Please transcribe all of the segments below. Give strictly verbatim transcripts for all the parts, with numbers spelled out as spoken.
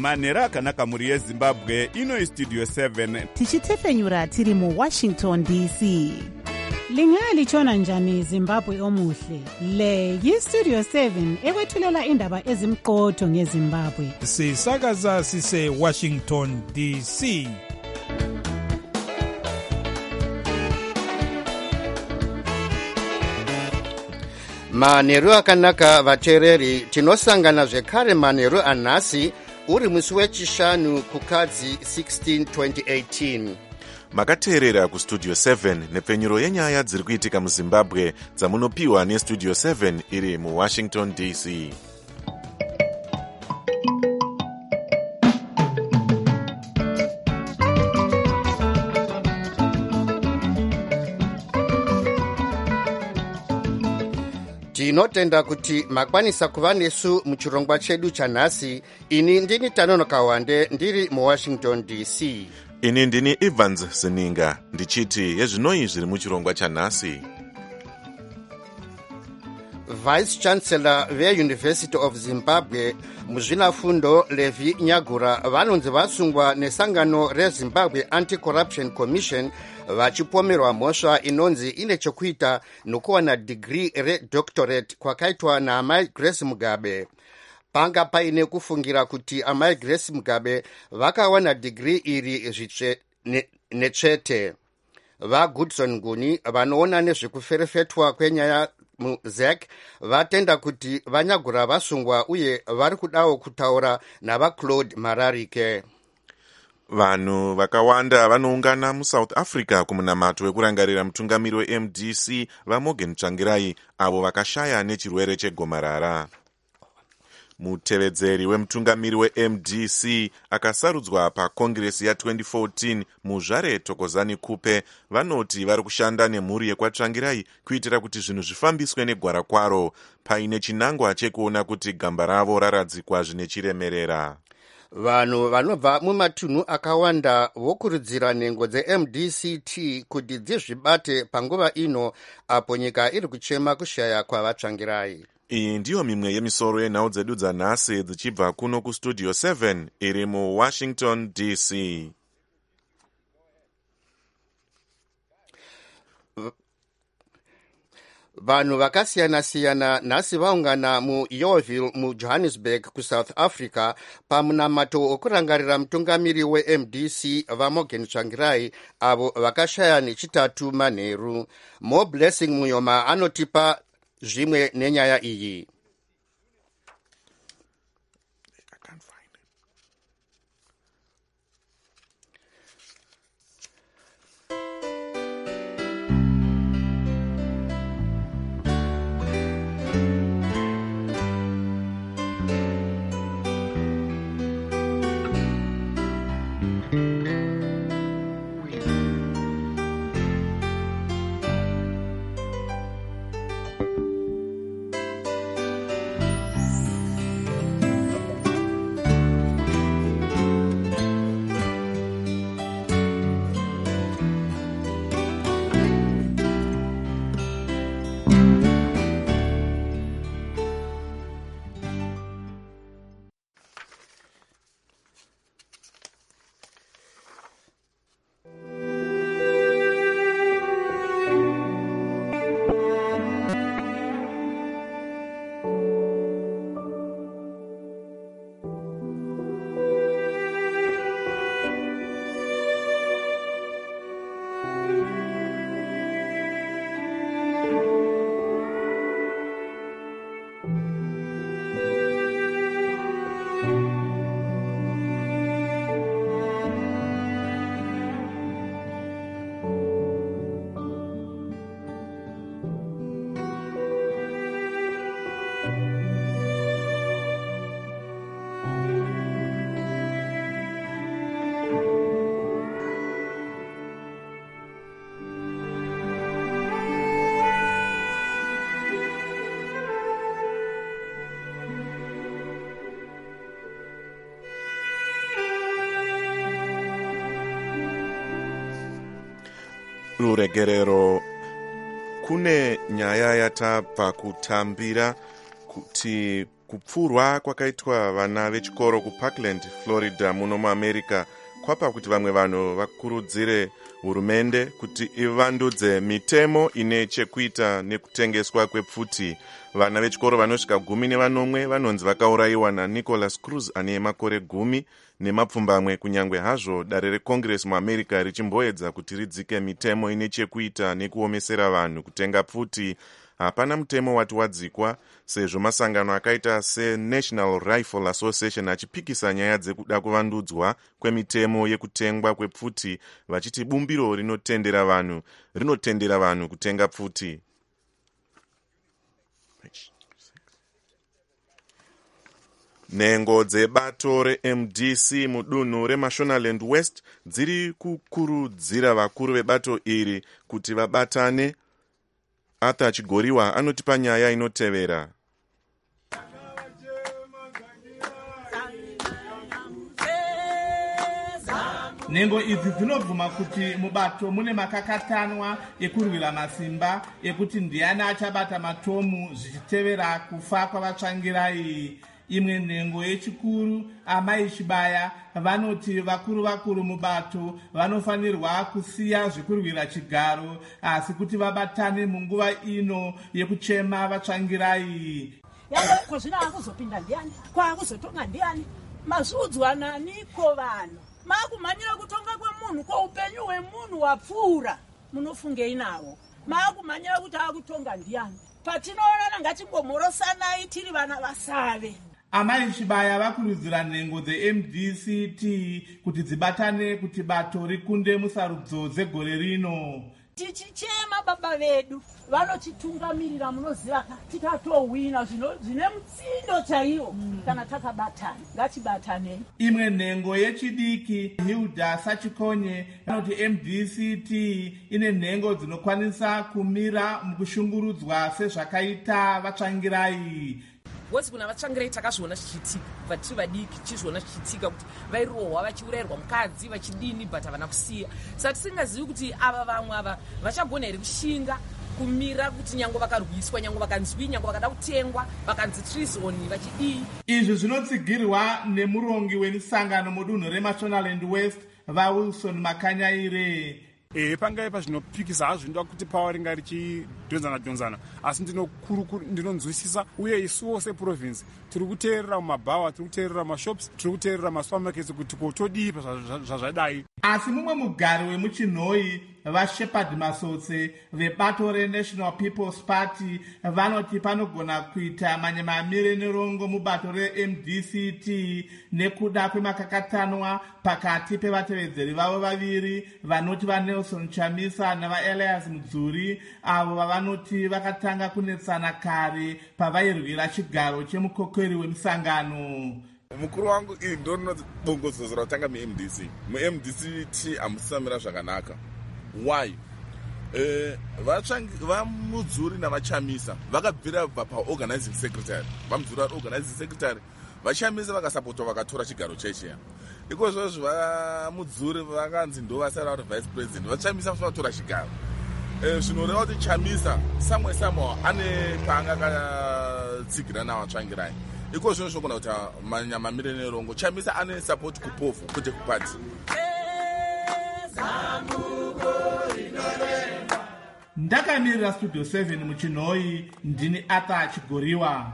manhero akanaka mhuri yezimbabwe. Ino istudio seven tichitefenyura tiri muwashington D C. Lingalitshona njani Zimbabwe omuhle? Le yistudio seven ekwethulela indaba ezimqotho ngeZimbabwe. Sisakaza sise Washington D C. Manheru akanaka vateereri, tinosangana zvekare manheru anhasi uri musi wechishanu kukadzi sixteen twenty eighteen. Makateerera kustudio seven nepfenyuro yenyaya dziri kuitika muZimbabwe dzamunopiwa nestudio seven iri muWashington D C. Tinotenda kuti makwanisa kuva nesu muchirongwa chedu chanhasi. Ini ndini Tanonoka Wande ndiri muWashington D C. Ini ndini Evans Sininga ndichiti yezvinoi zviri muchirongwa chanhasi. Vice Chancellor veUniversity of Zimbabwe muzvinafundo Levi Nyagura vanonzi vasungwa nesangano reZimbabwe Anti-Corruption Commission vachipomerwa mhosva inonzi ine chekuita nokuwana degree redoctorate kwakaitwa naamai Grace Mugabe. Panga paine kufungira kuti amai Grace Mugabe vakawana degree iri zviche ne, nechete. VaGoodson Nguni vanoona nezvekuferefetwa kwenyaya muZ E C vatenda kuti Vanyagura vasungwa uye vari kudawo kutaura navaClaude Mararike. Vanhu vakawanda vanoungana muSouth Africa kumunamato wekurangarira mutungamiri weM D C vaMorgan Tsvangirai avo vakashaya nechirwere chegomarara. Mutevedzeri wemutungamiri weM D C akasarudzwa pakongresi ya twenty fourteen muZvare Thokozani Kupe vanoti vari kushanda nemhuri yekwaTsvangirai kuitira kuti zvinhu zvifambiswe negwara kwaro paine chinangwa chekuona kuti gamba ravo raradzikwa zvine chiremerera. Vanhu vanobva mumatunhu akawanda vokurudzira nhengo dzeM D C T kuti dzizvibate panguva ino apo nyika iri kuchema kushaya kwavaTsvangirai. Iyi ndiyo mimwe yemisoro yenhau dzedu dzanhasi dzichibva kuno kustudio seven iri muWashington D C. Vanhu vakasiyana-siyana nhasi vaungana muYeoville muJohannesburg kuSouth Africa pamunamato okurangarira mutungamiri weM D C vaMorgan Tsvangirai avo vakashaya nechitatu manheru. Mo Blessing Muyoma anotipa zvimwe nenyaya iyi. ruregerero kune nyaya yatabva kutambira kuti kupfurwa kwakaitwa vana vechikoro kuparkland, Florida muno muamerica kwapa kuti vamwe vanhu vakurudzire hurumende kuti ivandudze mitemo ine chekuita nekutengeswa kwepfuti. Vana vechikoro vanosvika gumi nevanomwe vanonzi vakaurayiwa naNicholas Cruz ane makore gumi nemapfumbamwe, kunyangwe hazvo dare recongress muamerica richimboedza kuti ridzike mitemo ine chekuita nekuomesera vanhu kutenga pfuti. Hapana mutemo wati wadzikwa, sezvo masangano akaita seNational Rifle Association achipikisa nyaya dzekuda kuvandudzwa kwemitemo yekutengwa kwepfuti, vachiti bumbiro rinotendera vanhu rinotendera vanhu kutenga pfuti. Nhengo dzebato reM D C mudunhu reMashonaland West dziri kukurudzira vakuru vebato iri kuti vabatane. Arthur Chigoriwa anoti panyaya inotevera. Nhengo idzi dzinobvuma kuti mubato mune makakatanwa ekurwira masimba ekuti ndiani achabata matomu zvichitevera kufa kwavatsvangirai. Imwe nhengo yechikuru, Amai Chibaya, vanoti vakuru vakuru mubato vanofanirwa kusiya zvekurwira chigaro asi kuti vabatane munguva ino yekuchema vatsvangirai. Yako zvina akuzopinda ndiani? Kwa akuzotonga ndiani? Mazudzwa naniko vanhu. Makumanyira kutonga kwemunhu kwa upenyu hwemunhu wapfuura. Munofungei nawo? Makumanyira kuti akutonga ndiani? Patinoona ngatimbomhorosanai tiri vana vasave. Amai Chibaya vakurudzira nhengo dzeM D C T kuti dzibatane kuti bato rikunde musarudzo dzegore rino. Tichichema baba vedu vanotitungamirira, munoziva tikatowina zvine mutsindo chaiwo kana takabatana. Ngatibatane. Imwe nhengo yechidiki, Hilda Sachikonye, vanoti M D C T ine nhengo dzinokwanisa kumira mukushungurudzwa sezvakaita vatsvangirai. Wose kuna vatsvangirai takazviona zvichiitika, vatiri vadiki tichizviona zvichiitika kuti vairohwa vachiurayirwa mukadzi vachidini but havana kusiya. Saka tisingazivi kuti ava vamwe ava vachagona here kushinga kumira kuti nyango vakarwiswa, nyango vakanzwi, nyango vakada kutengwa, vakanzi treason vachidii. Izvi zvinotsigirwa nemurongi wemisangano mudunhu reMashonaland West, vaWilson Makanyaire. E, pangaipa zvinopikisa hazvo ndoda kuti pawa ringa richidhonzana dhonzana, asi ndinonzwisisa uye isuwo seprovince tiri kuteerera mumabhawa, tiri kuteerera mashops, tiri kuteerera masupermarkets kuti kotodii zvazvadai. Asi mumwe mugari wemuchinhoi, vaShepherd Masotse vebato reNational People's Party vanoti panogona kuita manyemamire nerongo mubato reM D C T nekuda kwemakakatanwa pakati pevatevedzeri vavo vaviri vanoti vaNelson Chamisa navaElias Mudzuri, avo vavanoti vakatanga kunetsana kare pavairwira chigaro chemukokeri wemisangano. Mukuru wangu iri ndonoti bongozozo ratanga muM D C. muM D C T amusamira zvakanaka. Why? Eh, vaMudzuri navaChamisa vakabvira pa organizing secretary. Vamudzuri ari organizing secretary. VaChamisa vakasapotwa vakatora chigaro cheche. Ikozvo vaMudzuri vakanzi ndo vasara vari vice president. VaChamisa vatora chigaro. Eh, zvinoreva kuti Chamisa samwe samwe ane panga katsigira navatsvangirai. Iko zvino zvogona kuti manyamamire nerongo. Chamisa ane support kupofu kuti kupati. Ndakamirira Studio seven muchinhoi, ndini Arthur Chigoriwa.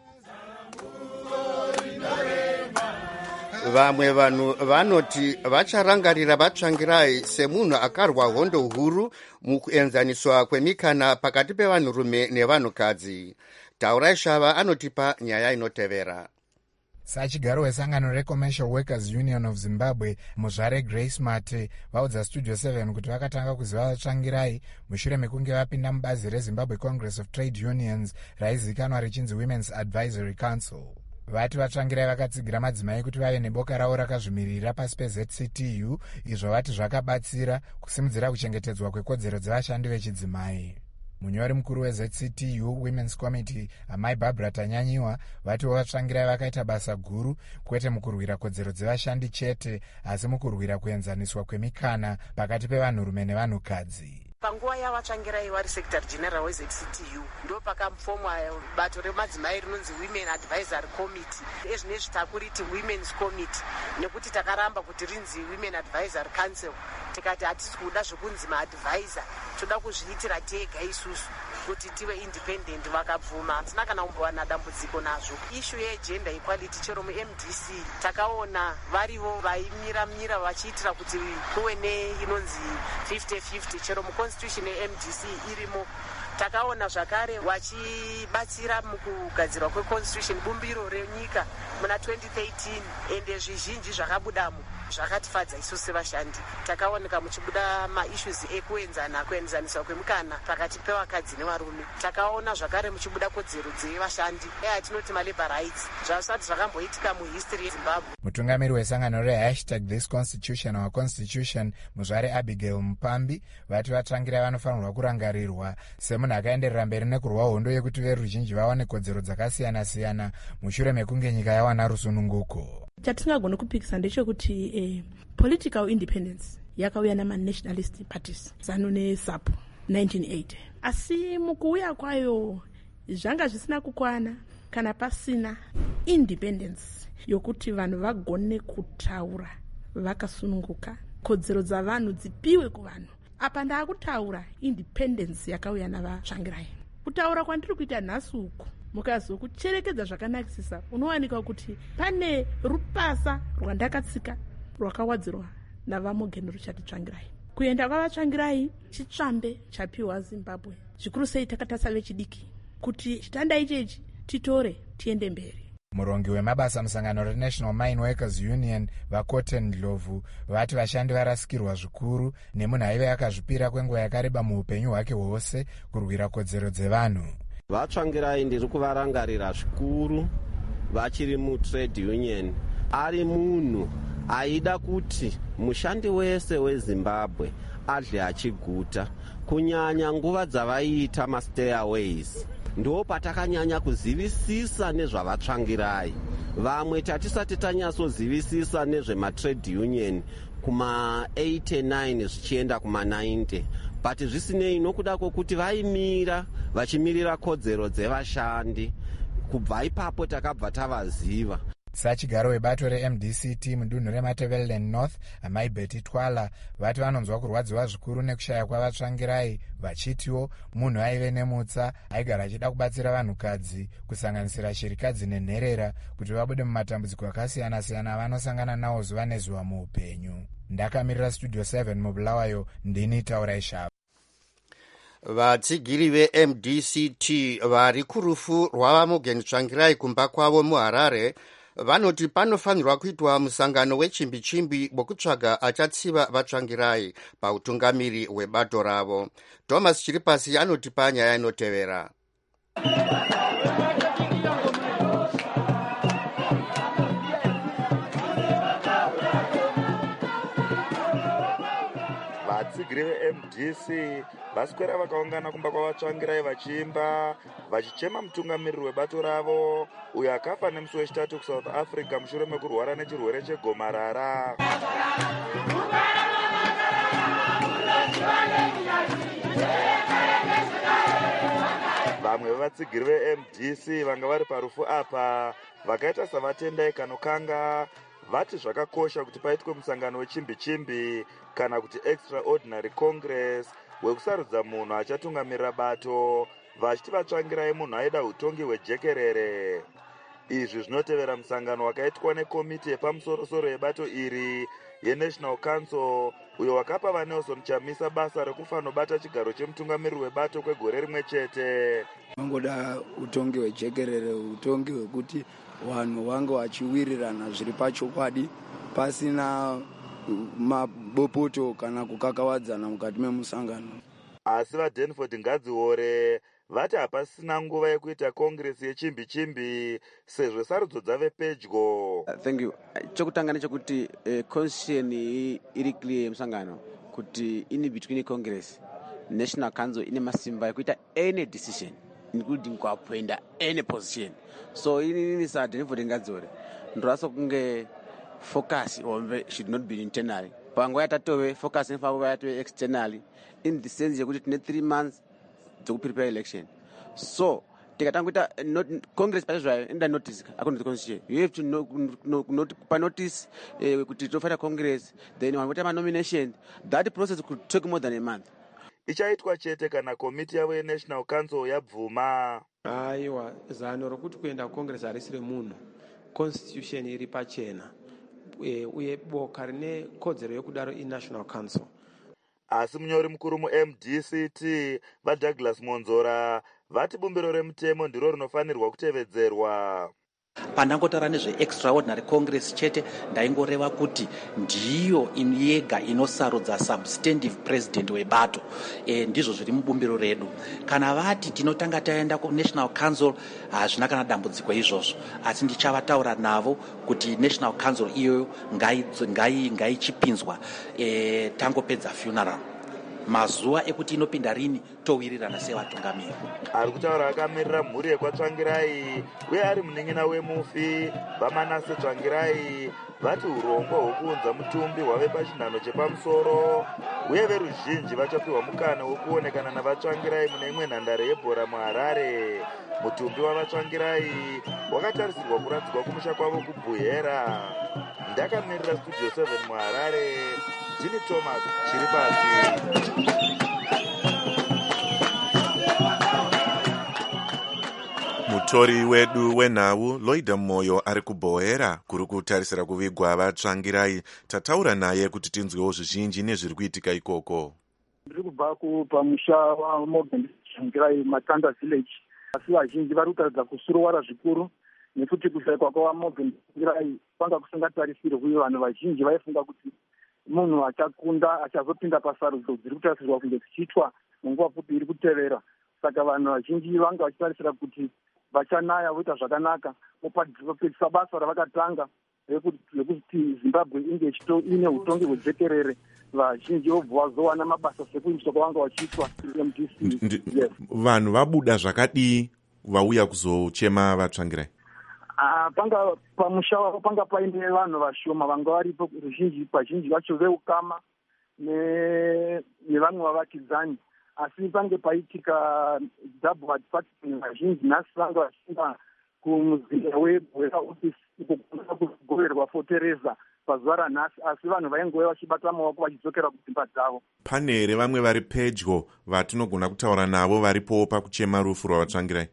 Vamwe vanhu vanoti vacharangarira vatsvangirai semunhu akarwa hondo huru mukuenzaniswa kwemikana pakati pevanhurume nevanhukadzi. Taurai Shava anotipa nyaya inotevera. Sachigaro wesangano reCommercial Workers Union of Zimbabwe, muzvare Grace Mate, vaudza Studio seven kuti vakatanga kuziva vatsvangirai mushure mekunge vapinda mubazi reZimbabwe Congress of Trade Unions raizikanwa richinzi Women's Advisory Council. Vati vatsvangirai vakatsigira madzimai kuti vave neboka ravo rakazvimirira pasi peZ C T U, izvo vati zvakabatsira kusimudzira kuchengetedzwa kwekodzero dzevashandi vechidzimai. Munyori mukuru weZ C T U Women's Committee, Amai Barbara Tanyanyiwa, vati vatsvangirai vakaita basa guru kwete mukurwira kodzero dzevashandi chete asi mukurwira kuenzaniswa kwemikana pakati pevanhurume nevanhukadzi. panguva yavatsvangirai vari secretary general wez c t u ndo pakamufomwa bato remadzimai rinonzi women advisory committee. Ezvinezvi takuriti women's committee nekuti takaramba kuti rinzi women advisory council. Tikati hatisi kuda zvokunzi maadvisor, toda kuzviitira tega isusu kuti tive independent. Vakabvuma. Hatina kana kumbowana dambudziko nazvo. Issue yegender equality chero mu-M D C takaona varivo vaimira mira vachiitira kuti kuve neinonzi fifty fifty chero muconstitution ye-M D C irimo. Takaona zvakare vachibatsira mukugadzirwa kweconstitution bumbiro renyika muna twenty thirteen ende zvizhinji zvakabudamo zvakatifadza isusu sevashandi. Takaoneka muchibuda maissues ekuenzana kuenzaniswa kwemukana pakati pevakadzi nevarume. Takaona zvakare muchibuda kodzero dzevashandi eyatinoti malabor rights zvasati zvakamboitika muhistory yezimbabwe. Mutungamiri wesangano rehashtag this constitution our constitution muzvare Abigail Mupambi vati vatsvangirai vanofanirwa kurangarirwa semunhu akaenderera mberi nekurwa hondo yekuti veruzhinji vawane kodzero dzakasiyana-siyana mushure mekunge nyika yawana rusununguko. Chatingagona kupikisa ndechekuti eh, political independence yakauya nama-nationalist parties ZANU neSAPO nineteen eighty, asi mukuuya kwayo zvanga zvisina kukwana kana pasina independence yokuti vanhu vagone kutaura vakasununguka, kodzero dzavanhu dzipiwe kuvanhu. Apa ndaakutaura independence yakauya navatsvangirai. Kutaura kwandiri kuita nhasi uku mukazokucherekedza zvakanakisisa unowanika kuti pane rupasa rwandakatsika rwakawadzirwa navamogeni Richard Tsvangirai. Kuenda kwavatsvangirai chitsvambe chapiwa Zimbabwe, zvikuru sei takatasa vechidiki kuti chitanda ichechi titore tiende mberi. Murongi wemabasa musangano reNational Mine Workers Union vaCotton Ndlovu vati vashandi varasikirwa zvikuru nemunhu aive akazvipira kwenguva yakareba muupenyu hwake hwose kurwira kodzero dzevanhu. Vatsvangirai ndiri kuvarangarira zvikuru vachiri mutrade union. Ari munhu aida kuti mushandi wese weZimbabwe adle achiguta, kunyanya nguva dzavaiita mastairways. Ndo patakanyanya kuzivisisa nezvavatsvangirai. Vamwe tatisati tanyatsozivisisa nezvematrade union kuma eighty-nine zvichienda kuma ninety. But zvisinei nokuda kwokuti vaimira vachimirira kodzero dzevashandi. Kubva ipapo takabva tavaziva. Sachigaro webato re-M D C T mudunhu reMatabeleland North amai Betty Twala vati vanonzwa kurwadziwa zvikuru nekushaya kwavatsvangirai vachitiwo munhu aive nemutsa aigara achida kubatsira vanhukadzi kusanganisira shirikadzi nenherera kuti vabude mumatambudziko akasiyana-siyana avanosangana nawo zuva nezuva muupenyu. Ndakamirira Studio seven mubulawayo ndini Taurai Shava. Vatsigiri ve-M D C T vari kurufu rwavamogeni Tsvangirai kumba kwavo muHarare vanoti panofanirwa kuitwa musangano wechimbi-chimbi wekutsvaga achatsiva vatsvangirai pautungamiri hwebato ravo. Thomas Chiripasi anoti panyaya inotevera. Vatsigiri ve-M D C vaswera vakaungana kumba kwavatsvangirai vachiimba vachichema mutungamiriri webato ravo uyo akafa nemusi wechitatu kuSouth Africa mushure mekurwara nechirwere chegomarara. Vamwe vevatsigiri ve-M D C vanga vari parufu apa vakaita savatendai kanokanga vati zvakakosha kuti paitwe musangano wechimbi-chimbi kana kuti extraordinary congress wekusarudza munhu achatungamirira bato, vachiti vatsvangirai munhu aida utongi hwejekerere. Izvi zvinotevera musangano wakaitwa nekomiti yepamusorosoro yebato iri yeNational Council uyo wakapa vaNelson Chamisa basa rekufanobata chigaro chemutungamiriri webato kwegore rimwe chete. Mangoda utongi hwejekerere, utongi hwekuti vanhu vange vachiwirirana zviri pachokwadi pasina mabopoto kana kukakawadzana mukati memusangano. Asi vaDenford Ngadziore vati hapasina nguva yekuita kongresi yechimbi-chimbi sezvo sarudzo dzave pedyo. Uh, thank you. Chokutanga nechekuti uh, constitution iri clear yemusangano kuti in between congress National Council ine masimba ekuita any decision including kuappointa any position. So inini saDenford Ngadziore ndoraso kunge focus ombe should not be internal panguva yatatove focus nepanguva yatove externally in the sense yekuti tine three months dzekuprepare election. So tikatanga kuita congress paizvayo enda notice according to the constitution, you have to know, no, not, pa notice eh, kuti tofaita congress, then wanoita manomination. That process could take more than a month. Ichaitwa chete kana komiti yavo yenational council yabvuma. Aiwa, zano rokuti kuenda congress harisi remunhu, constitution iri pachena uye boka rine kodzero yokudaro inational council. Asi munyori mukuru mu-M D C T vaDouglas Monzora vati bumbiro remutemo ndiro rinofanirwa kutevedzerwa. Pandangotaura nezve-extraordinary congress chete, ndaingoreva kuti ndiyo yega inosarudza substantive president webato. E, ndizvo zviri mubumbiro redu. Kana vati tinotanga taenda kunational council, hazvina kana dambudziko izvozvo, asi ndichavataura navo kuti national council iyoyo ngaichipinzwa e, tangopedza funeral. Mazuva ekuti inopinda rini towirirana sevatungamiri. Ari kutaura akamirira mhuri yekwaTsvangirai uye ari munin'ina wemufi vaManase Tsvangirai vati urongwa hwokuunza mutumbi hwave pachinhano chepamusoro uye veruzhinji vachapiwa mukana wokuonekana navaTsvangirai mune imwe nhandare yebhora muHarare. Mutumbi wavaTsvangirai wakatarisirwa kuradzikwa kumusha kwavo kubhuhera. Ndakamirira Studio seven muHarare, Jimmy Thomas Chiripati. Mutori wedu wenhau Loida Moyo ari kubhohera kuri kutarisira kuvigwa vaTsvangirai. Tataura naye kuti tinzwewo zvizhinji nezviri kuitika ikoko. Ndiri kubva pamusha waMorgan Tsvangirai Matanda village, asi vazhinji vari kutaridza kusuruvara zvikuru nekuti kushayikwa kwaMorgan Tsvangirai kwanga kusingatarisirwi. Vanhu vazhinji vaifunga kuti munhu achakunda achazopinda pasarudzo dziri kutarisirwa kunge dzichiitwa munguva fupi iri kutevera. Saka vanhu vazhinji vanga vachitarisira kuti vachanaya voita zvakanaka vopedzisa basa ravakatanga rekuti Zimbabwe inge ine utongi hwejekerere. Vazhinji vobva vazowana mabasa sekuitiswa kwavanga vachiitwa M D C. Yes. Vanhu vabuda zvakadii vauya kuzochema vaTsvangirai? Uh, panga pamusha wavo panga paine vanhu vashoma vanga varipo, ruzhinji pazhinji vacho veukama nevamwe vavakidzani, asi pange paitika double advertising. Vazhinji nhasi vanga vachinda kumuzinda webhora office uko kugoverwa for Teresa pazuva ranhasi, asi vanhu vaingove vachibata maoko vachidzokera kudzimba dzavo. Pane here vamwe vari pedyo vatinogona kutaura navo varipo pakuchema rufu rwavaTsvangirai?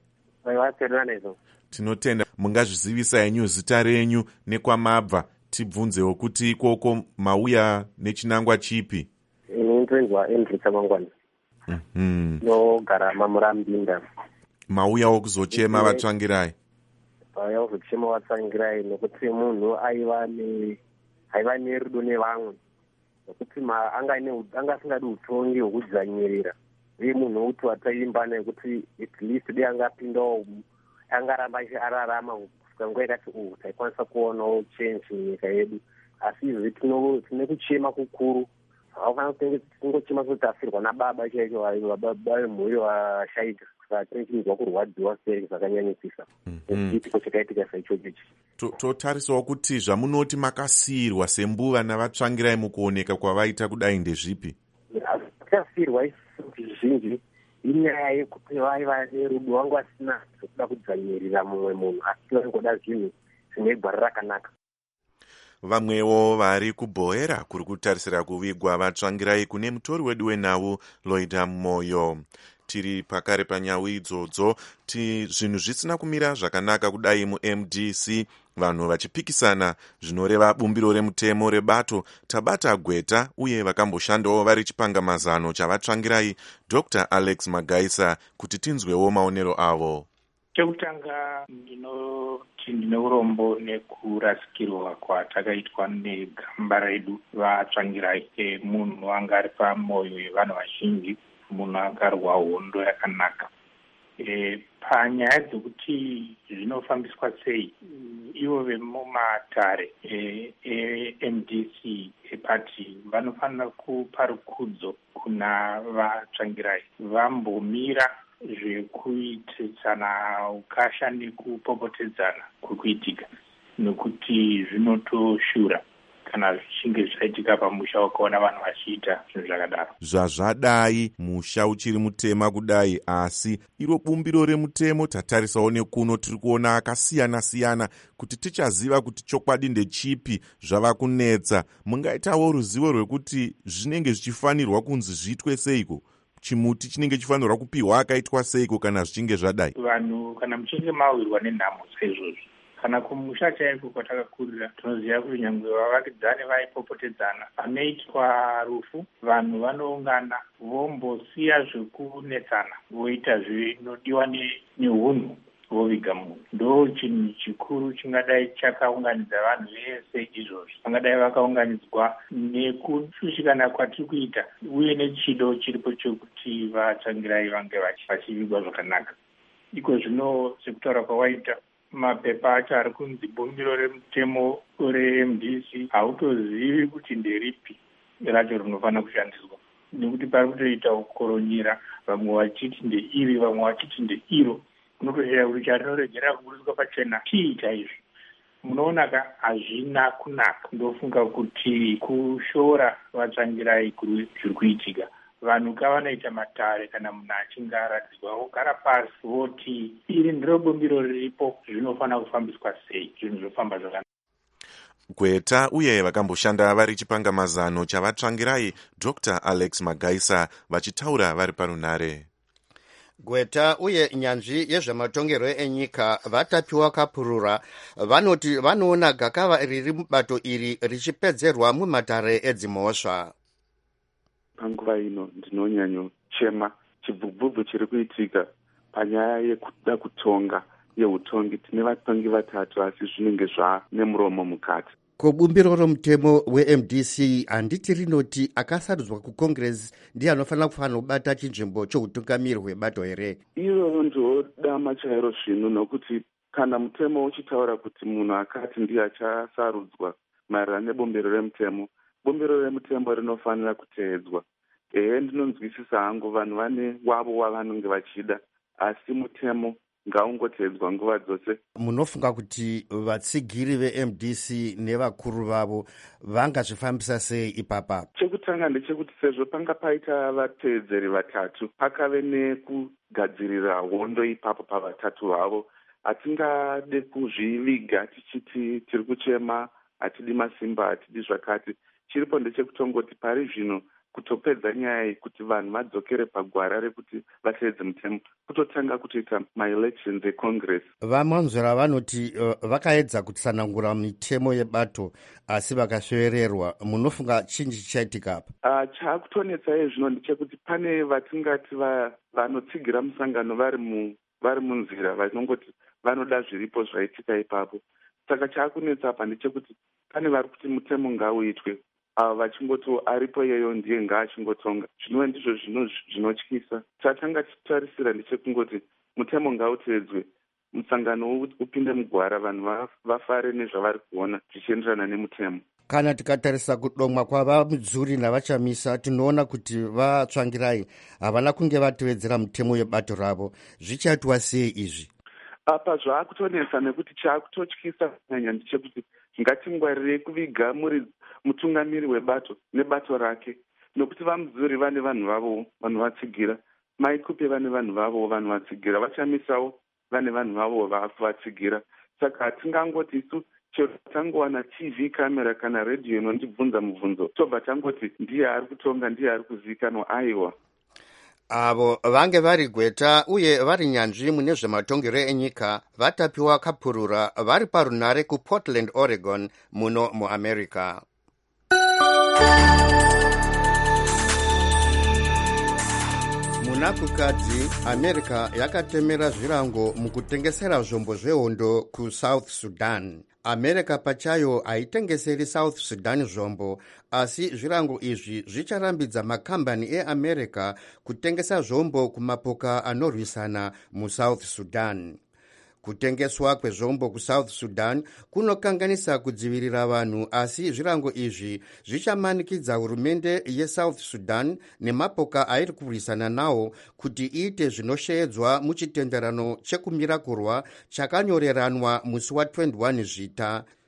Tinotenda. Mungazvizivisa henyu zita renyu nekwamabva, tibvunzewo kuti ikoko mauya nechinangwa chipi? Inondonzwa Andrew Tsamangwana. Mhm. Nogara maMurambinda. Mauyawo kuzochema vaTsvangirai? Mauya kuzochema vaTsvangirai nokuti munhu aiva ne aiva nerudo nevamwe, nokuti anga anga asingadi utongi hwokudzvanyirira. Uye munhu wokuti wataimba nekuti at least dei angapindawo angaramba ararama kusvika nguva yakati uhu taikwanisa kuonawo change munyika yedu. Asi izvi tine kuchema kukuru. Haufanira kungochema kuti tafirwa nababa chaicho, baba vemhuri vashaika. Saka tinochinzwa kurwadziwa seri zvakanyanyisisa chiitiko chakaitika saichocho ichi. Totarisawo kuti zvamunoti makasiyirwa sembuva navaTsvangirai mukuoneka kwavaita kudai ndezvipi? Takasiyirwa zvizhinji inyaya yekuti vaiva nerudo, vanga vasina zvokuda kudzvanyirira mumwe munhu, asi vaingoda zvinhu zvine gwara rakanaka. Vamwewo vari kubhohera kuri kutarisira kuvigwa vaTsvangirai kune mutori wedu wenhau Loida Moyo. Tiri pakare panyau idzodzo, ti zvinhu zvisina kumira zvakanaka kudai mu-M D C, vanhu vachipikisana zvinoreva bumbiro remutemo rebato. Tabata Gweta uye vakamboshandawo vari chipangamazano chavaTsvangirai, Doctor Alex Magaisa, kuti tinzwewo maonero avo. Chekutanga ndinoti ndine urombo nekurasikirwa kwatakaitwa negamba redu vaTsvangirai. Munhu anga ari pamwoyo yevanhu vazhinji, munhu akarwa hondo yakanaka. E, panyaya dzokuti zvinofambiswa sei, ivo vemumatare e-M D C epati vanofanira kupa rukudzo kuna vaTsvangirai, vambomira zvekuitisana ukasha nekupopotedzana kwekuitika, nokuti zvinotoshura. kana zvichinge zvichaitika pamusha ukaona vanhu vachiita zvinhu zvakadaro. Zvazvadai musha uchiri mutema kudai, asi iro bumbiro remutemo tatarisawo nekuno tiri kuona akasiyana-siyana kuti tichaziva kuti chokwadi ndechipi zvava kunetsa. Mungaitawo ruzivo rwekuti zvinenge zvichifanirwa kunzi zviitwe seiko? Chimuti chinenge chifanirwa kupiwa akaitwa seiko kana zvichinge zvadai? Vanhu kana muchinge mawirwa nenhamo saizvozvi, kana kumusha chaiko kwatakakurira, tinoziva kuti nyangwe vavakidzani vaipopotedzana. Panoitwa rufu, vanhu vanoungana vombosiya zvekunetsana, voita zvinodiwa neunhu, voviga munhu. Ndo chinhu chikuru chingadai chakaunganidza vanhu vese izvozvi. Vangadai vakaunganidzwa nekushushikana kwatiri kuita uye nechido chiripo chokuti vatsvangirai vange vachivigwa zvakanaka. Iko zvino sekutaura kwawaita, mapepa acho ari kunzi bumbiro remutemo re-M D C hautozivi kuti nderipi racho rinofanira kushandiswa, nekuti pari kutoita kukoronyera, vamwe vachiti ndeiri, vamwe vachiti ndeiro. Unotoshaya kuti charinoregera kuburiswa pachena chiita izvi. Munoona ka hazvina kunaka. Ndofunga kuti kushora vatsvangirai kuri zviri kuitika. Vanhu kavanoita matare kana munhu achinge aradzikwa vogara pasi voti iri ndiro bumbiro riripo, zvinofanira kufambiswa sei, zvinhu zvofamba zvakanaka. Gweta uye vakamboshanda vari chipangamazano chavatsvangirai Doctor Alex Magaisa vachitaura vari parunare. Gweta uye nyanzvi yezvematongerwo enyika vatapiwa kapurura vanoti vanoona gakava riri mubato iri richipedzerwa mumatare edzimhosva. Panguva ino ndinonyanyochema chibvubvubvu chiri kuitika panyaya yekuda kutonga yeutongi. Tine vatongi vatatu asi zvinenge zvanemuromo mukati. Kubumbiro romutemo we-M D C handiti rinoti akasarudzwa kucongress ndiye anofanira kufanira kubata chinzvimbo choutungamiri hwebato here? Iro ndo dama chairo zvino, nokuti kana mutemo uchitaura kuti munhu akati ndiye achasarudzwa maererano nebumbiro remutemo, bumbiro remutemo rinofanira kuteedzwa. Ehe, ndinonzwisisa hangu vanhu vane wavo wavanenge vachida, asi mutemo ngaungoteedzwa nguva dzose. Munofunga kuti vatsigiri ve-M D C nevakuru vavo vangazvifambisa sei ipapa? Chekutanga ndechekuti sezvo panga paita vateedzeri vatatu, pakave nekugadzirira hondo ipapo pavatatu vavo. Hatingade kuzviviga tichiti tiri kuchema, hatidi masimba, hatidi zvakati. Chiripo ndechekutongoti pari zvino kutopedza nyaya iyi kuti vanhu vadzokere pagwara rekuti vateedze mutemo, kutotanga kutoita maelections econgress. Vamanzvera vanoti uh, vakaedza kutsanangura mitemo yebato asi vakasvererwa. Munofunga chinji chichaitika apa? Uh, chaakutonetsa iye zvino ndechekuti pane vatingati va, vanotsigira musangano vari mu vari munzira vanongoti vanoda zviripo zvaitika ipapo. Saka chaakunetsa apa ndechekuti pane vari kuti mutemo ngauitwe, ava vachingoto aripo iyeyo ndiye ngaachingotonga. Zvinova ndizvo zvinotyisa. Chatanga tichitarisira ndechekungoti mutemo ngauteedzwe, musangano upinde mugwara, vanhu vafare nezvavari kuona zvichienderana nemutemo. Kana tikatarisa kudomwa kwavamudzuri navachamisa, tinoona kuti vatsvangirai havana kunge vatevedzera mutemo yebato ravo. Zvichaitwa sei izvi? Apa zvaakutonesa nekuti chaakutotyisa kunyanya ndechekuti ngatingwarirei kuviga muri mutungamiri webato nebato rake, nokuti vamudzuri vane vanhu vavo vanhu vatsigira, maikupe vane vanhu vavo vanhu vatsigira, vachamisawo vane vanhu vavo vatsigira. Saka hatingangoti isu chero tangowana T V kamera kana radio inondibvunza mubvunzo tobva tangoti ndiye ari kutonga, ndiye ari kuzivikanwa. Aiwa, avo vange vari Gweta uye vari nyanzvi mune zvematongero enyika vatapiwa kapurura vari parunare kuPortland, Oregon muno muAmerica. Munakukadzi, America yakatemera zvirango mukutengesera zvombo zvehondo kuSouth Sudan. America pachayo haitengeseri South Sudan zvombo, asi zvirango izvi zvicharambidza makambani eAmerica kutengesa zvombo kumapoka anorwisana muSouth Sudan. Kutengeswa kwezvombo kuSouth Sudan kunokanganisa kudzivirira vanhu, asi zvirango izvi zvichamanikidza hurumende yeSouth Sudan nemapoka airi kurwisana nawo kuti iite zvinoshedzwa muchitenderano chekumira kurwa chakanyoreranwa musi wa twenty-one Zvita.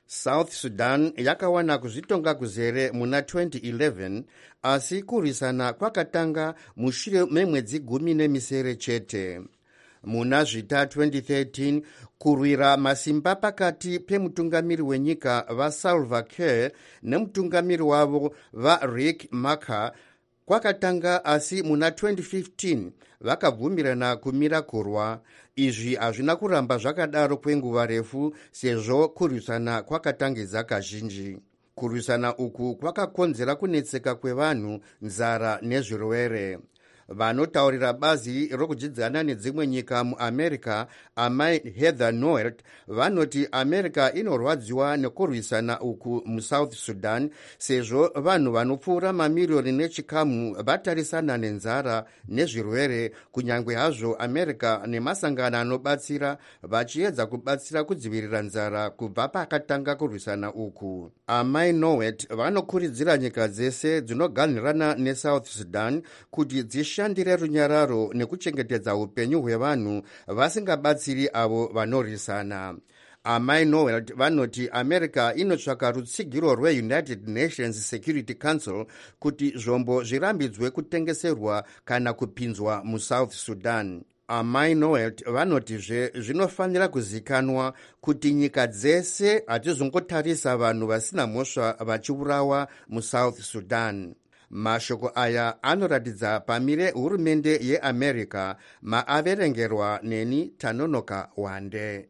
south sudan yakawana kuzvitonga kuzere muna twenty eleven, asi kurwisana kwakatanga mushure memwedzi gumi nemisere chete. Muna zvita twenty thirteen, kurwira masimba pakati pemutungamiri wenyika vaSalva Kiir nemutungamiri wavo vaRiek Machar kwakatanga, asi muna twenty fifteen vakabvumirana kumira kurwa. Izvi hazvina kuramba zvakadaro kwenguva refu, sezvo kurwisana kwakatangidza kazhinji. Kurwisana uku kwakakonzera kunetseka kwevanhu, nzara nezvirwere. Vanotaurira bazi rokudzidzana nedzimwe nyika muamerica, amai Heather Nauert, vanoti America inorwadziwa nekurwisana uku muSouth Sudan, sezvo vanhu vanopfuura mamiriyoni nechikamu vatarisana nenzara nezvirwere, kunyangwe hazvo America nemasangano anobatsira vachiedza kubatsira kudzivirira nzara kubva pakatanga kurwisana uku. Amai Nauert vanokurudzira nyika dzese dzinoganhirana neSouth Sudan kuti dzishandire runyararo nekuchengetedza upenyu hwevanhu vasingabatsiri avo vanorwisana. Amai Nauert vanoti America inotsvaka rutsigiro rweUnited Nations Security Council kuti zvombo zvirambidzwe kutengeserwa kana kupinzwa muSouth Sudan. Amai Nauert vanotizve zvinofanira kuzikanwa kuti nyika dzese hadzizongotarisa vanhu vasina mhosva vachiurawa muSouth Sudan. Mashoko aya anoratidza pamire hurumende yeAmerica, maaverengerwa neni Tanonoka Wande.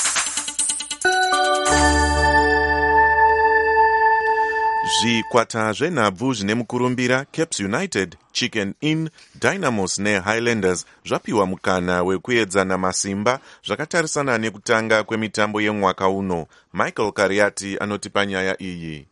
Zvikwata zvenhabvu zvine mukurumbira Caps United, Chicken Inn, Dynamos neHighlanders zvapiwa mukana wekuedzana masimba zvakatarisana nekutanga kwemitambo yemwaka uno. Michael Kariati anotipa nyaya iyi.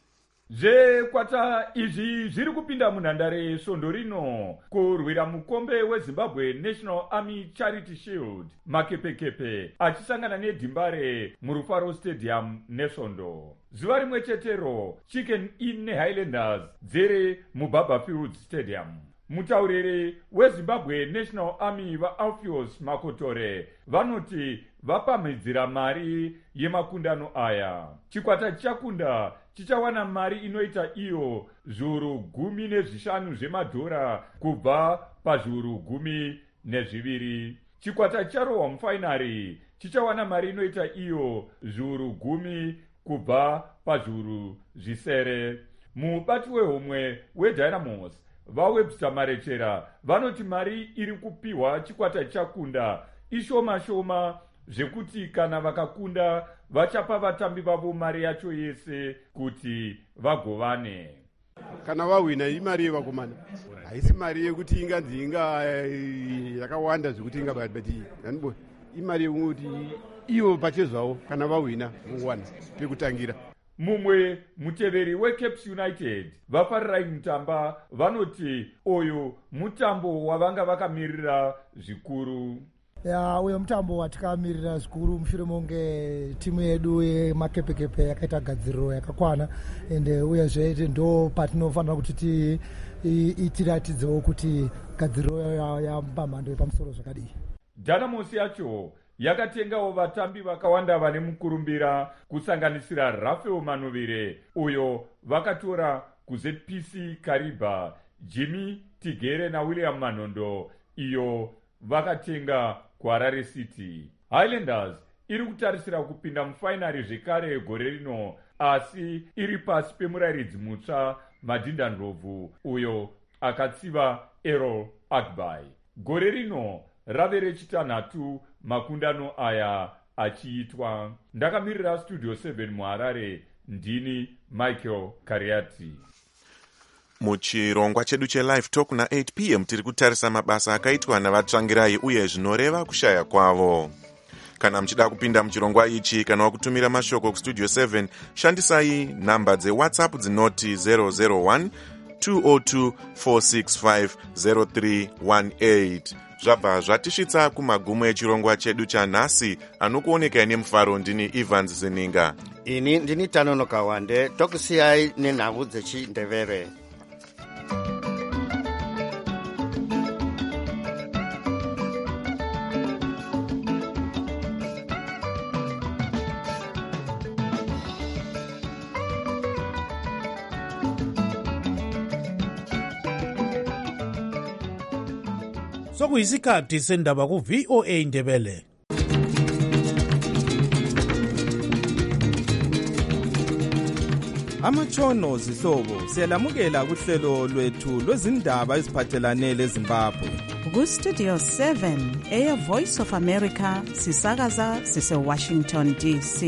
Zvekwata izvi zviri kupinda munhandare yesvondo rino kurwira mukombe weZimbabwe National Army Charity Shield, makepekepe achisangana neDhimbare murufaro Stadium nesvondo. Zuva rimwe chetero Chicken Inn neHighlanders dzere muBaba Fields Stadium. Mutauriri weZimbabwe National Army vaAlpheus Makotore vanoti vapamhidzira mari yemakundano aya. Chikwata chichakunda chichawana mari inoita iyo zviuru gumi nezvishanu zvemadhora kubva pazviuru gumi nezviviri. Chikwata chicharohwa mufainari chichawana mari inoita iyo zviuru gumi kubva pazviuru zvisere. Mubati wehomwe weDynamos vaWebster Marechera vanoti mari iri kupiwa chikwata chichakunda ishoma shoma, zvekuti kana vakakunda vachapa vatambi vavo mari yacho yese kuti vagovane. Kana vawina imari yevakomana, haisi mari yekuti inganzi inga yakawanda zvekuti ingabati nanbo imari yekuti ivo pachezvavo kana vawina muwana pekutangira. Mumwe muteveri weCaps United vafarirai mutamba vanoti oyo mutambo wavanga vakamirira zvikuru. Ya uyo mutambo watikamirira zvikuru mushure monge timu yedu yemakepekepe yakaita gadziriro yakakwana, ende uyezve ndo patinofanira kuti tiratidzewo kuti gadziriro yapamhando yepamusoro zvakadii. Dynamos yacho yakatengawo vatambi vakawanda vane mukurumbira kusanganisira Rafael Manovire uyo vakatora kuZ P C Kariba, Jimmy Tigere naWilliam Manondo iyo vakatenga kuHarare City. Highlanders iri kutarisira kupinda mufainari zvekare gore rino, asi iri pasi pemurairidzi mutsva Madinda Ndlovu uyo akatsiva Errol Akbai. Gore rino rave rechitanhatu makundano aya achiitwa. Ndakamirira Studio seven muHarare, ndini Michael Kariati. Muchirongwa chedu cheLive Talk na eight p m tiri kutarisa mabasa akaitwa navatsvangirai uye zvinoreva kushaya kwavo. Kana mchida kupinda muchirongwa ichi kana wakutumira mashoko kuStudio seven, shandisai namba dzeWhatsApp dzinoti zero zero one two zero two four six five zero three one eight. Zvabva zvatisvitsa kumagumo echirongwa chedu chanhasi. Anokuoneka nemufaro ndini Evans Zeninga. Ini ndini Tanonoka Wande. Tokusiyai nenhau dzechiNdebele. sokuyisikhathi sendaba ku-V O A Ndebele. Amatshono zihlobo siyalamukela kuhlelo lwethu lwezindaba eziphathelane leZimbabwe. Ku-Studio seven, Air Voice of America, sisakaza sise-Washington D C.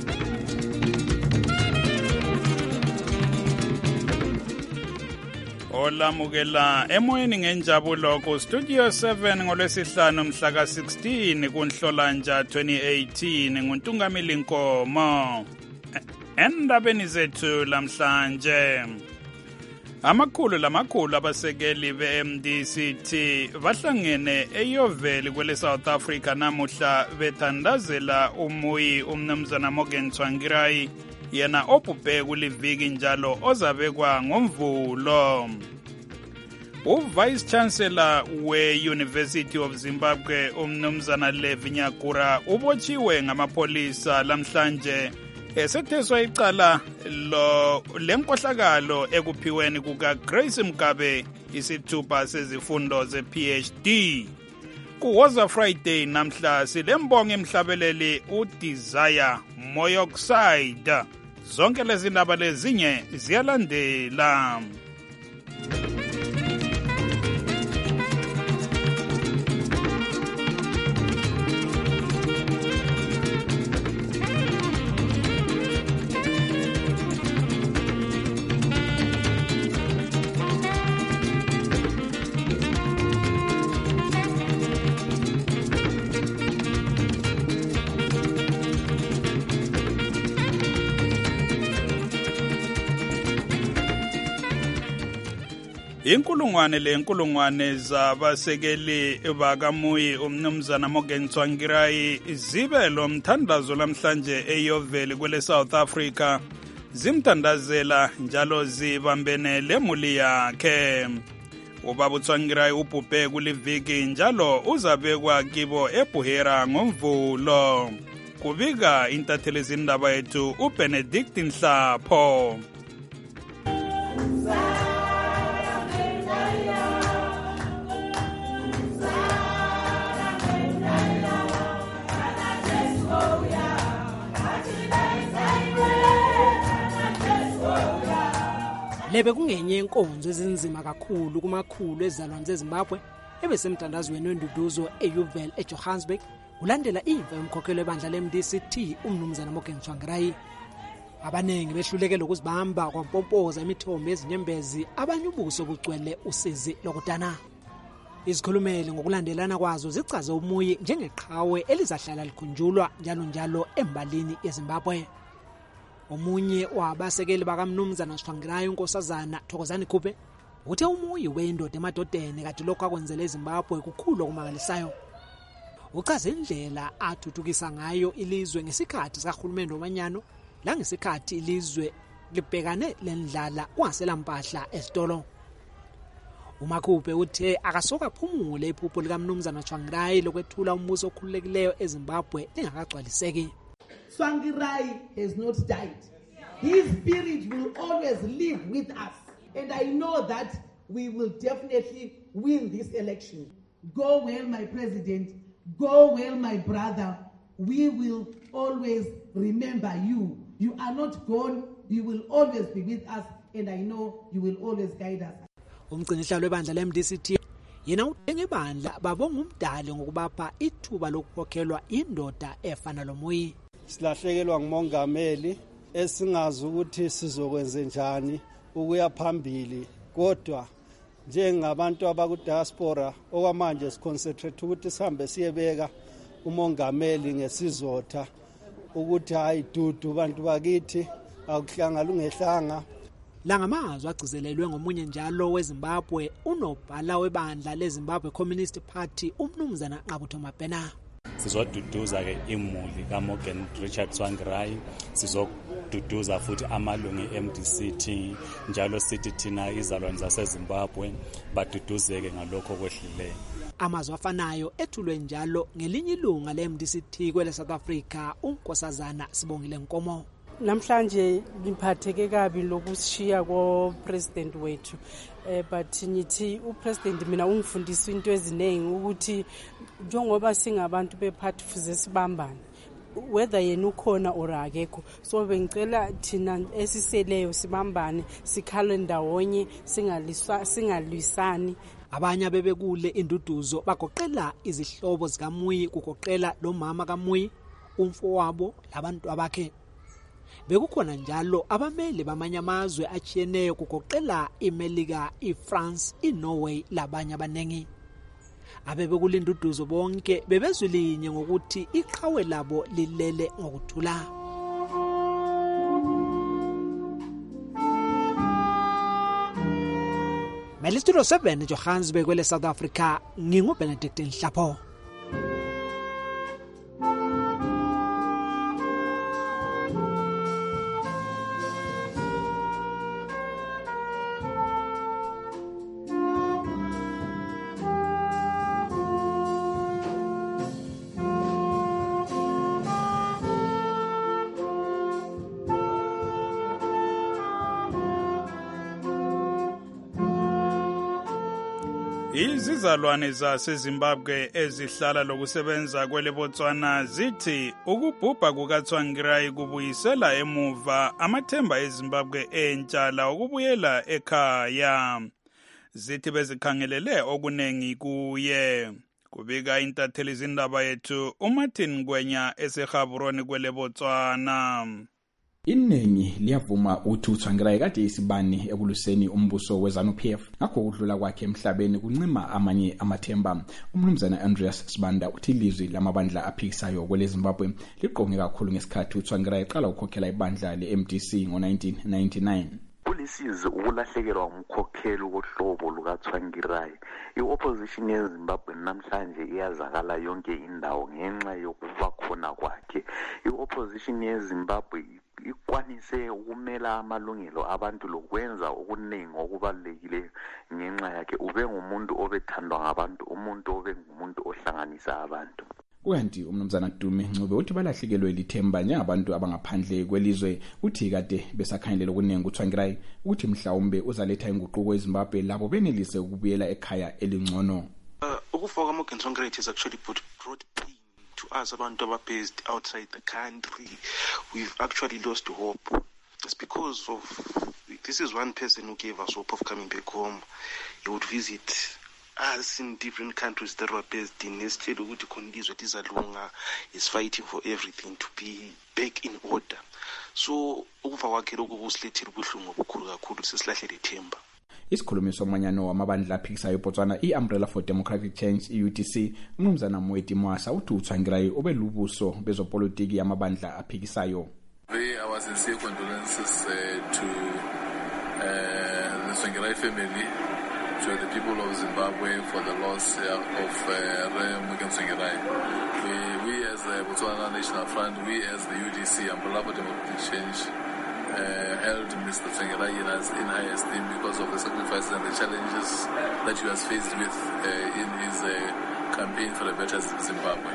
Olamukela emoyeni ngenjabulo ku-Studio seven ngolwesihlanu mhla ka sixteen kuNhlolanja twenty eighteen nguNtungamili Nkomo. Endabeni zethu lamhlanje, amakhulu lamakhulu abasekeli be-M D C T bahlangene eYoveli kwele South Africa namuhla bethandazela umuyi umnumzana Morgan Tsvangirai yena obhubhe kuliviki njalo ozabekwa ngoMvulo. U-Vice Chancellor we-University of Zimbabwe umnumzana Levi Nyagura ubotshiwe ngamapholisa lamhlanje esetheswa icala lo lenkohlakalo ekuphiweni kuka Grace Mgabe isithupa sezifundo ze-PhD. Kuwoza Friday namhla silembongo emhlabeleli uDesire Moyoxide. Zonke lezi ndaba lezinye ziyalandela. Inkulungwane le inkulungwane zabasekeli bakamuyi umnumzana Morgan Tsvangirai zibe lo mthandazo lamhlanje eYoveli kwele South Africa zimthandazela njalo zibambene lemuli yakhe. Ubaba Tsvangirai ubhubhe kuliviki njalo uzabekwa kibo eBuhera ngoMvulo. Kubika intatheli zindaba yethu uBenedict Nhlapho. Lebe kungenye inkonzo ezinzima kakhulu kumakhulu ezalwane zeZimbabwe ebesemthandazweni wenduduzo eYoveli eJohannesburg ulandela imva yomkhokheli webandla le-M D C T umnumzana Morgan Tsvangirai. Abanengi behluleke lokuzibamba kwampompoza imithombo yezinyembezi abanye ubuso bugcwele usizi lokudana. Izikhulumeli ngokulandelana kwazo zichaze umuyi njengeqhawe elizahlala likhunjulwa njalo njalo embalini yeZimbabwe. Omunye wabasekeli bakamnumzana Tsvangirai uNkosazana Thokozani Khuphe uthe umuyi wendoda emadodeni kade lokho akwenzele eZimbabwe kukhulu okumangalisayo. Uchaze indlela athuthukisa ngayo ilizwe ngesikhathi sikahulumeni womanyano la ngesikhathi ilizwe libhekane lendlala kungasela mpahla esitolo. uMakhuphe uthe akasoka phumule iphupho likamnumzana Tsvangirai lokwethula umbuso okhululekileyo eZimbabwe lingakagcwaliseki. Tsvangirai has not died. His spirit will always live with us. And I know that we will definitely win this election. Go well, my president. Go well, my brother. We will always remember you. You are not gone. You will always be with us. And I know you will always guide us. Umgcinisihlalo webandla le-M D C T yena udengebandla babonga umdali ngokubapha ithuba lokukhokhelwa indoda efana lomuyi. Silahlekelwa ngumongameli esingazi ukuthi sizokwenze njani ukuya phambili, kodwa njengabantu abakudiaspora okwamanje siconcentrate ukuthi sihambe siyebeka umongameli ngesizotha ukuthi hayi dudu bantu bakithi akuhlanga lungehlanga. La ngamazwi agcizelelwe ngomunye njalo weZimbabwe unobhala webandla leZimbabwe Communist Party umnumzana Nqabutho Mabhena. Sizoduduza ke imuli kaMorgan Richard Tsvangirai, sizoduduza futhi amalungu e-M D C T njalo sithi thina izalwane zaseZimbabwe baduduzeke ngalokho kwehlileyo. Amazwi afanayo ethulwe njalo ngelinye ilunga le-M D C T kwele South Africa uNkosazana Sibongile Nkomo. Namhlanje ngiphatheke kabi lokushiya ko president wethu. eh but ngithi upresident mina ungifundisa into eziningi ukuthi njengoba singabantu bephathi fuze sibambane whether yena ukhona or akekho. So bengicela thina esiseleyo sibambane sikhale ndawonye singalisa singalwisani. Abanye bebekule induduzo bagoqela izihlobo zikaMuyi kugoqela lo mama kaMuyi umfowabo labantu abakhe. Bekukhona njalo abameli bamanye amazwe achiyeneyo kugoqela iMelika, iFrance, iNorway labanye abanengi. Abebekule induduzo bonke bebezwilinye ngokuthi iqhawe labo lilele ngokuthula. Melistro seven Johannesburg kwele South Africa ngingu Benedict Nhlapho. Izizalwane zaseZimbabwe ezihlala lokusebenza kwele Botswana zithi ukubhubha kukaTsvangirai kubuyisela emuva amathemba eZimbabwe entsha la ukubuyela ekhaya. Zithi bezikhangelele okunengi kuye. Kubika intatheli izindaba yethu uMartin Ngwenya eseGaborone kwele Botswana. Iningi liyavuma ukuthi uTsvangirai kade isibani ekuluseni umbuso weZANU-P F ngakho ukudlula kwakhe emhlabeni kuncima amanye amathemba. Umnumzana Andreas Sibanda uthi ilizwi lamabandla aphikisayo kwele Zimbabwe liqonge kakhulu ngesikhathi uTsvangirai eqala ukukhokhela ibandla le-M D C ngo-nineteen ninety-nine. Ulisize ukulahlekelwa umkhokheli kohlobo lukaTsvangirai. I-opposition yeZimbabwe namhlanje iyazakala yonke indawo ngenxa yokuba khona kwakhe. I-opposition yeZimbabwe ikwanise ukumela amalungelo abantu lokwenza okuningi okubalulekile ngenxa yakhe. Ube ngumuntu obethandwa ngabantu, umuntu obe ngumuntu ohlanganisa abantu. Kukanti umnumzana Dume Ncube uthi balahlekelwe lithemba njengabantu abangaphandle kwelizwe. Uthi kade besakhangelela okuningi uTsvangirai ukuthi mhlawumbe uzaletha inguquko eZimbabwe labo benelise ukubuyela ekhaya elingcono. Ukufa kwaMorgan Tsvangirai has actually put brought pain to us abantu ababased outside the country. We've actually lost hope. It's because of this is one person who gave us hope of coming back home. He would visit us in different countries that were based in instead of ukuthi khonizwe tizalunga is fighting for everything to be back in order. So ukufa kwakhe lokhu kusilethile ubuhlungu obukhulu kakhulu sesilahlele ithemba. Isikhulumi somanyano wamabandla aphikisayo eBotswana i-Umbrella for Democratic Change I U D C umnumzana Mweti Mwasa uthi uTsvangirai obelubuso bezopolitiki yamabandla aphikisayo. I was sincere condolences uh, to uh, the Tsvangirai family, to the people of Zimbabwe for the loss uh, of uh, Morgan Tsvangirai. We, we as the Botswana National Front, we as the U D C, Umbrella for Democratic Change, uh, held Mister Tsvangirai in, in high esteem because of the sacrifices and the challenges that he was faced with uh, in his uh, campaign for a better Zimbabwe.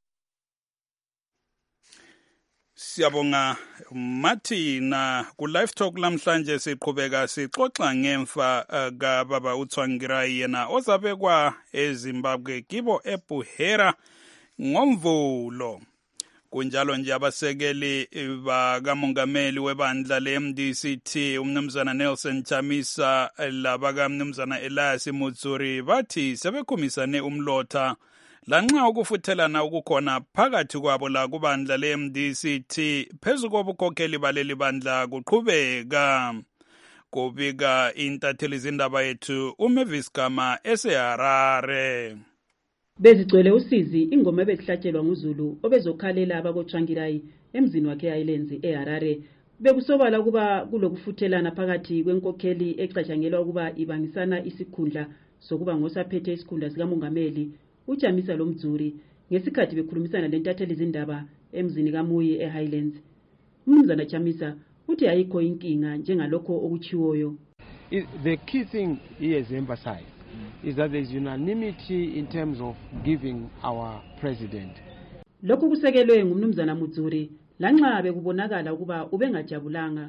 Siyabonga Martina ku Live Talk lamhlanje siqhubeka sixoxa ngemfa uh, ka baba uTsvangirai yena ozabekwa eZimbabwe kibo eBuhera ngomvulo. Kunjalo nje abasekeli bakamongameli webandla le-M D C T umnumzana Nelson Chamisa labaka mnumzana Elias Mutsuri bathi sebekhumisane umlotha lanxa ukufuthelana ukukhona phakathi kwabo la kubandla le-M D C T phezu kobukhokheli baleli bandla kuqhubeka. Kubika intatheli izindaba yethu uMavis Gama eseHarare. Bezigcwele usizi ingoma ebekuhlatshelwa nguZulu obezokhalela abakoTsvangirai emzini wakhe eHighlands eHarare. Bekusobala ukuba kulokufuthelana phakathi kwenkokheli ecatshangelwa ukuba ibangisana isikhundla sokuba ngosaphethe isikhundla sikamongameli uJamisa Lomdzuri ngesikhathi bekhulumisana lentatheli izindaba emzini kaMuyi eHighlands. Umnumzana Chamisa uthi ayikho inkinga njengalokho okuchiwoyo. The key thing he has emphasized is that there is unanimity in terms of giving our president. Lokhu kusekelwe ngumnumzana Mutsuri lanxa bekubonakala ukuba ubengajabulanga.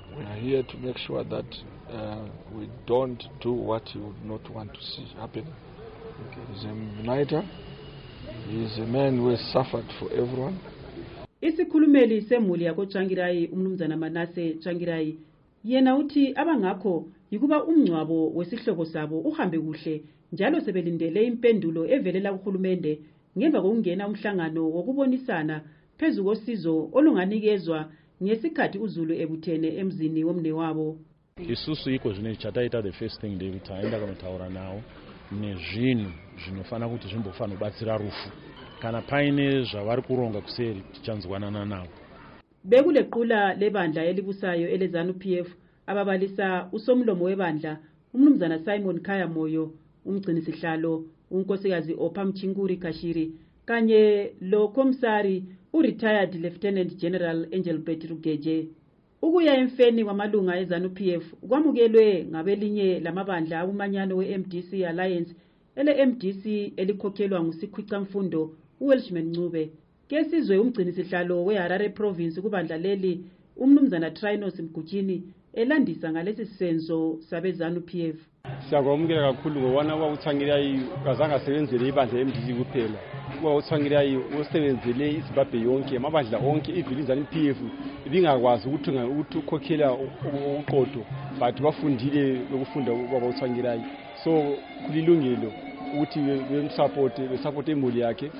We are here to make sure that uh, we don't do what you would not want to see happen. Okay. He's a uniter. He's a man who has suffered for everyone. Isikhulumeli semuli yako Tsvangirai umnumzana Manase Tsvangirai yena uthi abangakho yikuba umncwabo wesihloko sabo uhambe kuhle njalo sebelindele impendulo evelela kuhulumende ngemva kokungena umhlangano wokubonisana phezu kosizo olunganikezwa ngesikhathi uZulu ebuthene emzini womnewabo. Isusu iko zvine chataita the first thing David taenda kunotaura nawo nezvinhu zvinofana kuti zvimbofana kubatsira rufu kana paine zvavari kuronga kuseri tichanzwanana navo. Bekulequla lebandla elibusayo elezanu P F ababalisa usomlomo webandla umnumzana Simon Khaya Moyo, umgcinisihlalo unkosikazi Opha Mchinguri Kashiri kanye lo komsari u-retired Lieutenant General Engelbert Rugeje. Ukuya emfeni wamalunga ezanu P F kwamukelwe ngabelinye lamabandla abumanyano we-M D C Alliance ele M D C elikhokhelwa ngusikhwicamfundo uWelshman Ncube. Kesizwe umgcinisihlalo weHarare Province kubandla leli umnumzana Trinos Mgujini elandisa ngalesi senzo sabezanu P F. Siyakwamukela kakhulu ngobana uTsvangirai kazange asebenzele ibandla M D C kuphela. Kuba uTsvangirai usebenzele iZimbabwe yonke amabandla onke ivilizana P F ibingakwazi ukuthi ukuthi ukhokhela uqodo but bafundile lokufunda ubaba uTsvangirai. So kulilungelo ukuthi bemsupport besupport emuli yakhe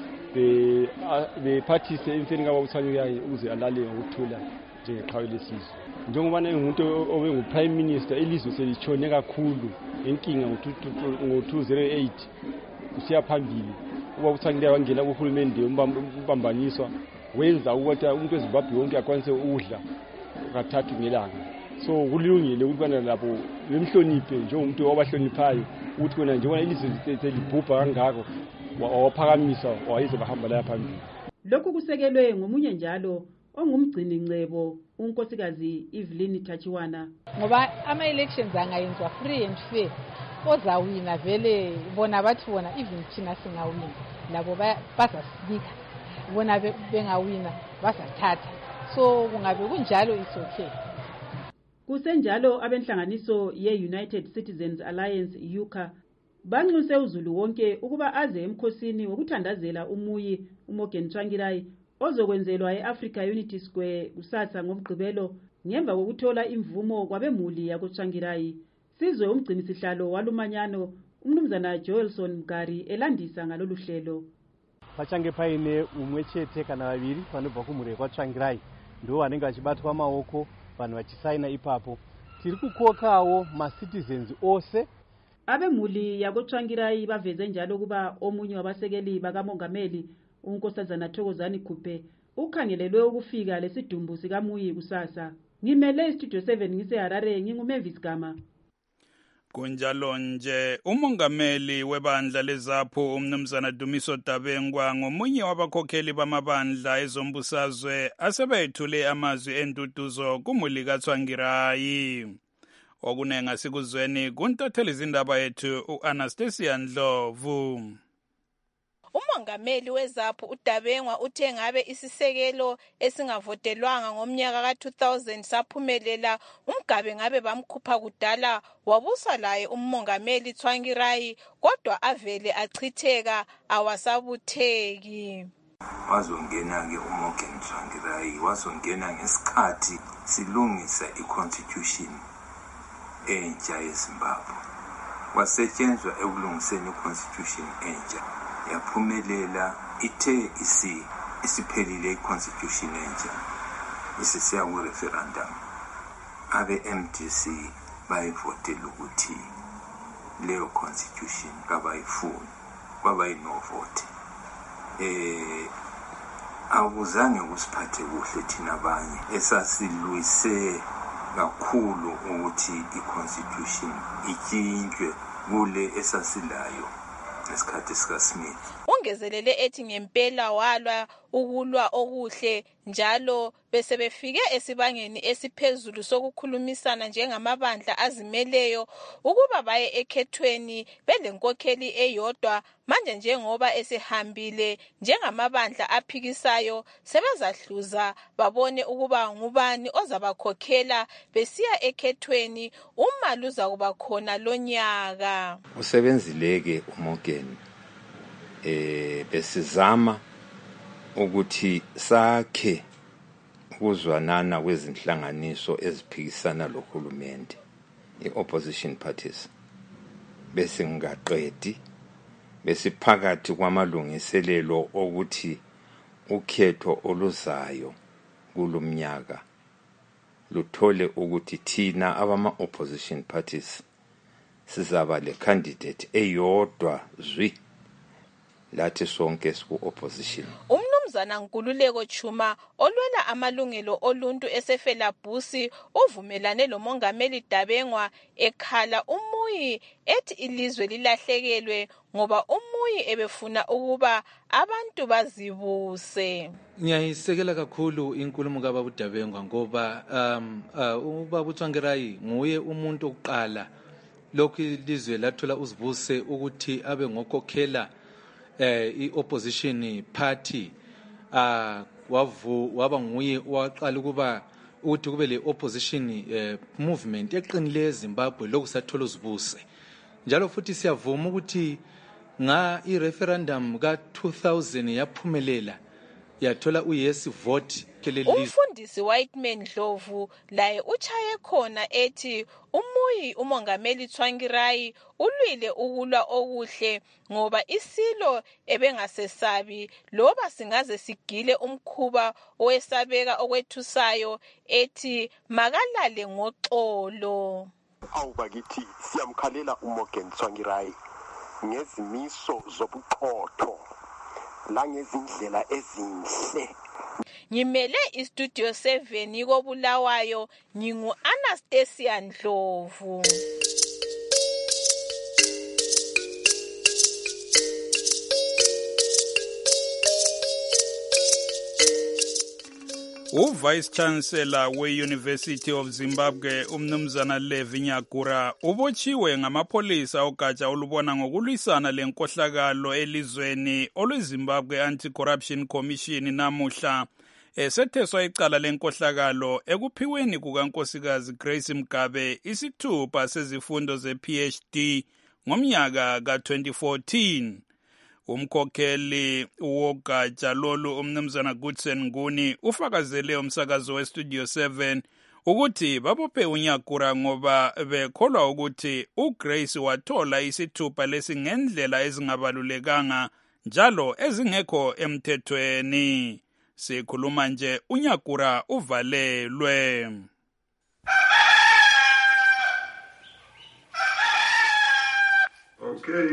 be bephathise emfeni kaba uTsvangirai uze alale ngokuthula njengeqhawe lesizwe. Njengoba umuntu obe ngu-Prime Minister elizwe selitshone kakhulu inkinga ngo two thousand eight kusiya phambili uba uTsvangirai wangena kuhulumende umbambaniswa wenza ukuthi umuntu weZimbabwe wonke akwanise ukudla kathathu ngelanga. So kulungile ukuthi bana lapho bemhloniphe njengomuntu obahloniphayo ukuthi kona njengoba ilizwe selibhubha kangako wawaphakamisa wayize bahamba la phambili. Lokhu kusekelwe ngomunye njalo ongumgcini ncebo unkosikazi Evelyn Tachiwana. Ngoba ama elections angayenzwa free and fair ozawina vele bona bathi bona even thina singawina labo bazasika bona bengawina basathatha, so kungabe kunjalo is okay. Kusenjalo abenhlanganiso ye-United Citizens Alliance U C A banxuse uZulu wonke ukuba aze emkhosini wokuthandazela umuyi uMorgan Tsvangirai ozokwenzelwa e-Africa Unity Square kusasa ngomgqibelo ngemva kokuthola imvumo kwabemuli yakoTsvangirai. Sizwe umgcinisihlalo walumanyano umnumzana Joelson Mgari elandisa ngalolu hlelo. Pachange paine umwechete kana vaviri vanobva kumhuri kwaTsvangirai ndo vanenge vachibatwa maoko vanhu vachisaina ipapo. Tiri kukokawo ma-citizens ose. Abemuli yakoTsvangirai baveze njalo kuba omunye wabasekeli bakamongameli unkosazana Thokozani Khuphe ukhangelelwe ukufika lesidumbu sikamuyi kusasa. Ngimele istudio seven ngiseHarare nginguMavis Gama. Kunjalo nje umongameli webandla lezapho umnumzana Dumiso Dabengwa ngomunye wabakhokheli bamabandla ezombusazwe asebethule amazwi entutuzo kumuli kaTsvangirai. Okunenga sikuzweni kuntatheli izindaba yethu uAnastasia Ndlovu. Umongameli wezapho uDabengwa uthe ngabe isisekelo esingavotelwanga ngomnyaka ka two thousand saphumelela umgabe ngabe bamkhupha kudala wabusa laye umongameli Tsvangirai kodwa avele achitheka awasabutheki. Wazongena ke uMorgan Tsvangirai wazongena ngesikhathi silungisa iconstitution entsha yeZimbabwe. Wasetshenzwa ekulungiseni iconstitution entsha yaphumelela ithe isi isiphelile iconstitution entsha isisiya ku referendum. Abe M D C bayivotela ukuthi leyo constitution kabayifuni kwaba ino vote. Eh awuzange kusiphathe kuhle thina abanye esasilwise kakhulu ukuthi iconstitution itshintshwe kule esasilayo esikhathi sikaSmith. Ungezelele ethi ngempela walwa ukulwa okuhle njalo bese befike esibangeni esiphezulu sokukhulumisana njengamabandla azimeleyo ukuba baye ekhethweni belenkokheli eyodwa. Manje njengoba esehambile njengamabandla aphikisayo sebezahluza babone ukuba ngubani ozabakhokhela besiya ekhethweni uma luza kuba khona lonyaka. Usebenzileke uMorgan eh besizama ukuthi sakhe ukuzwanana kwezinhlanganiso eziphikisana lohulumende i-opposition parties bese ngaqedi besiphakathi kwamalungiselelo ukuthi ukhetho oluzayo kulomnyaka luthole ukuthi thina abama opposition parties sizaba le candidate eyodwa zwi lathi sonke siku opposition. Umnumzana Nkululeko Chuma olwela amalungelo oluntu esefela Busi uvumelane lomongameli Dabengwa ekhala uMuyi ethi ilizwe lilahlekelwe ngoba uMuyi ebefuna ukuba abantu bazibuse. Ngiyayisekela kakhulu inkulumo kaBaba Dabengwa ngoba um uh, uBaba Tsvangirai nguye umuntu oqala lokhu ilizwe lathola uzibuse ukuthi abe ngokhokhela eh i-opposition party ah wavu waba nguye waqala ukuba ukuthi kube le opposition eh, movement eqinile eZimbabwe lokusathola uzibuse njalo futhi siyavuma ukuthi nga i-referendum ka two thousand yaphumelela yathola u-yes vote. Umfundisi Whiteman Dlovu laye uchaye khona ethi uMuyi umongameli Tsvangirai ulwile ukulwa okuhle ngoba isilo ebengasesabi loba singaze sigile umkhuba owesabeka okwethusayo ethi makalale ngoxolo. Awubakithi siyamkhalela uMorgan Tsvangirai ngezimiso zobuqotho langezindlela ezinhle. Ngimele istudio seven koBulawayo ngingu Anastasia Ndlovu. U-Vice Chancellor we-University of Zimbabwe umnumzana Levi Nyagura ubotshiwe ngamapholisa ogatsha olubona ngokulwisana lenkohlakalo elizweni olweZimbabwe Anti-Corruption Commission namuhla esetheswa icala lenkohlakalo ekuphiweni kukankosikazi Grace Mugabe isithupha sezifundo ze-P H D ngomnyaka ka twenty fourteen. Umkhokheli wogatsha lolu umnumzana Goodson Nguni ufakazele umsakazo weStudio seven ukuthi babophe uNyagura ngoba bekholwa ukuthi uGrace wathola isithupha lesingendlela ezingabalulekanga njalo ezingekho emthethweni. Sikhuluma nje uNyagura uvalelwe. Okay.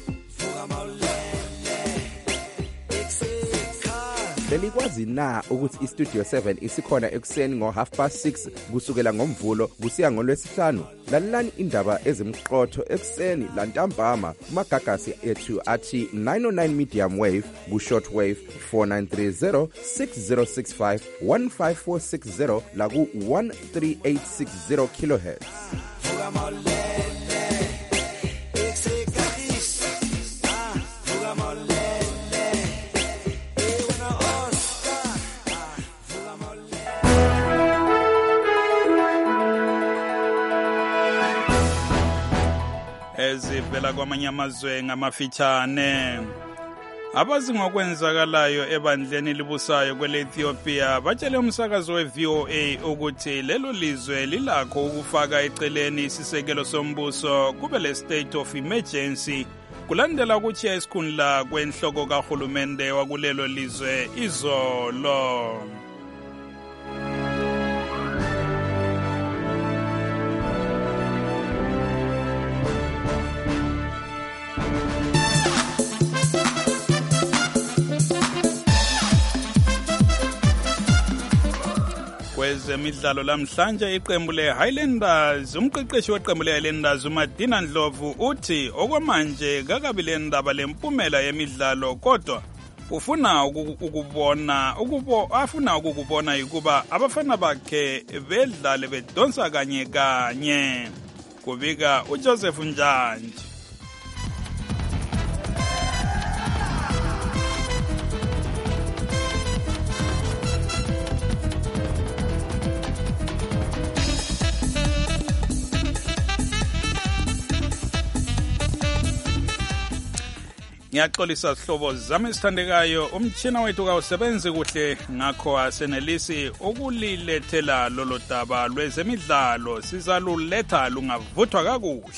Belikwazi na ukuthi iStudio seven isikhona ekuseni ngo half past six kusukela ngomvulo kusiya ngolwesihlanu? Lalelani indaba ezimqotho ekuseni lantambama kumagagasi ethu athi nine oh nine medium wave ku short wave four nine three zero six zero six five one five four six zero la ku one three eight six zero kilohertz. Ezivela kwamanye amazwe ngamafitshane. Abazi ngokwenzakalayo ebandleni libusayo kwele Ethiopia batshele umsakazo we-V O A ukuthi lelo lizwe lilakho ukufaka eceleni isisekelo sombuso kube le state of emergency kulandela ukutshiya isikhundla kwenhloko kahulumende wakulelo lizwe izolo. Kwezemidlalo lamhlanje iqembu le-Highlanders umqeqeshi weqembu le-Highlanders uMadina Ndlovu uthi okwamanje kakabi le ndaba lempumela yemidlalo kodwa ufuna ukubona ukubo afuna ukukubona ukuba abafana bakhe bedlale bedonsa kanye kanye, kubika uJoseph Njanje. Ngiyaxolisa sihlobo zami esithandekayo, umtshina wethu kawusebenzi kuhle, ngakho asenelisi ukulilethela lolo daba lwezemidlalo. Sizaluletha lungavuthwa kakuhle.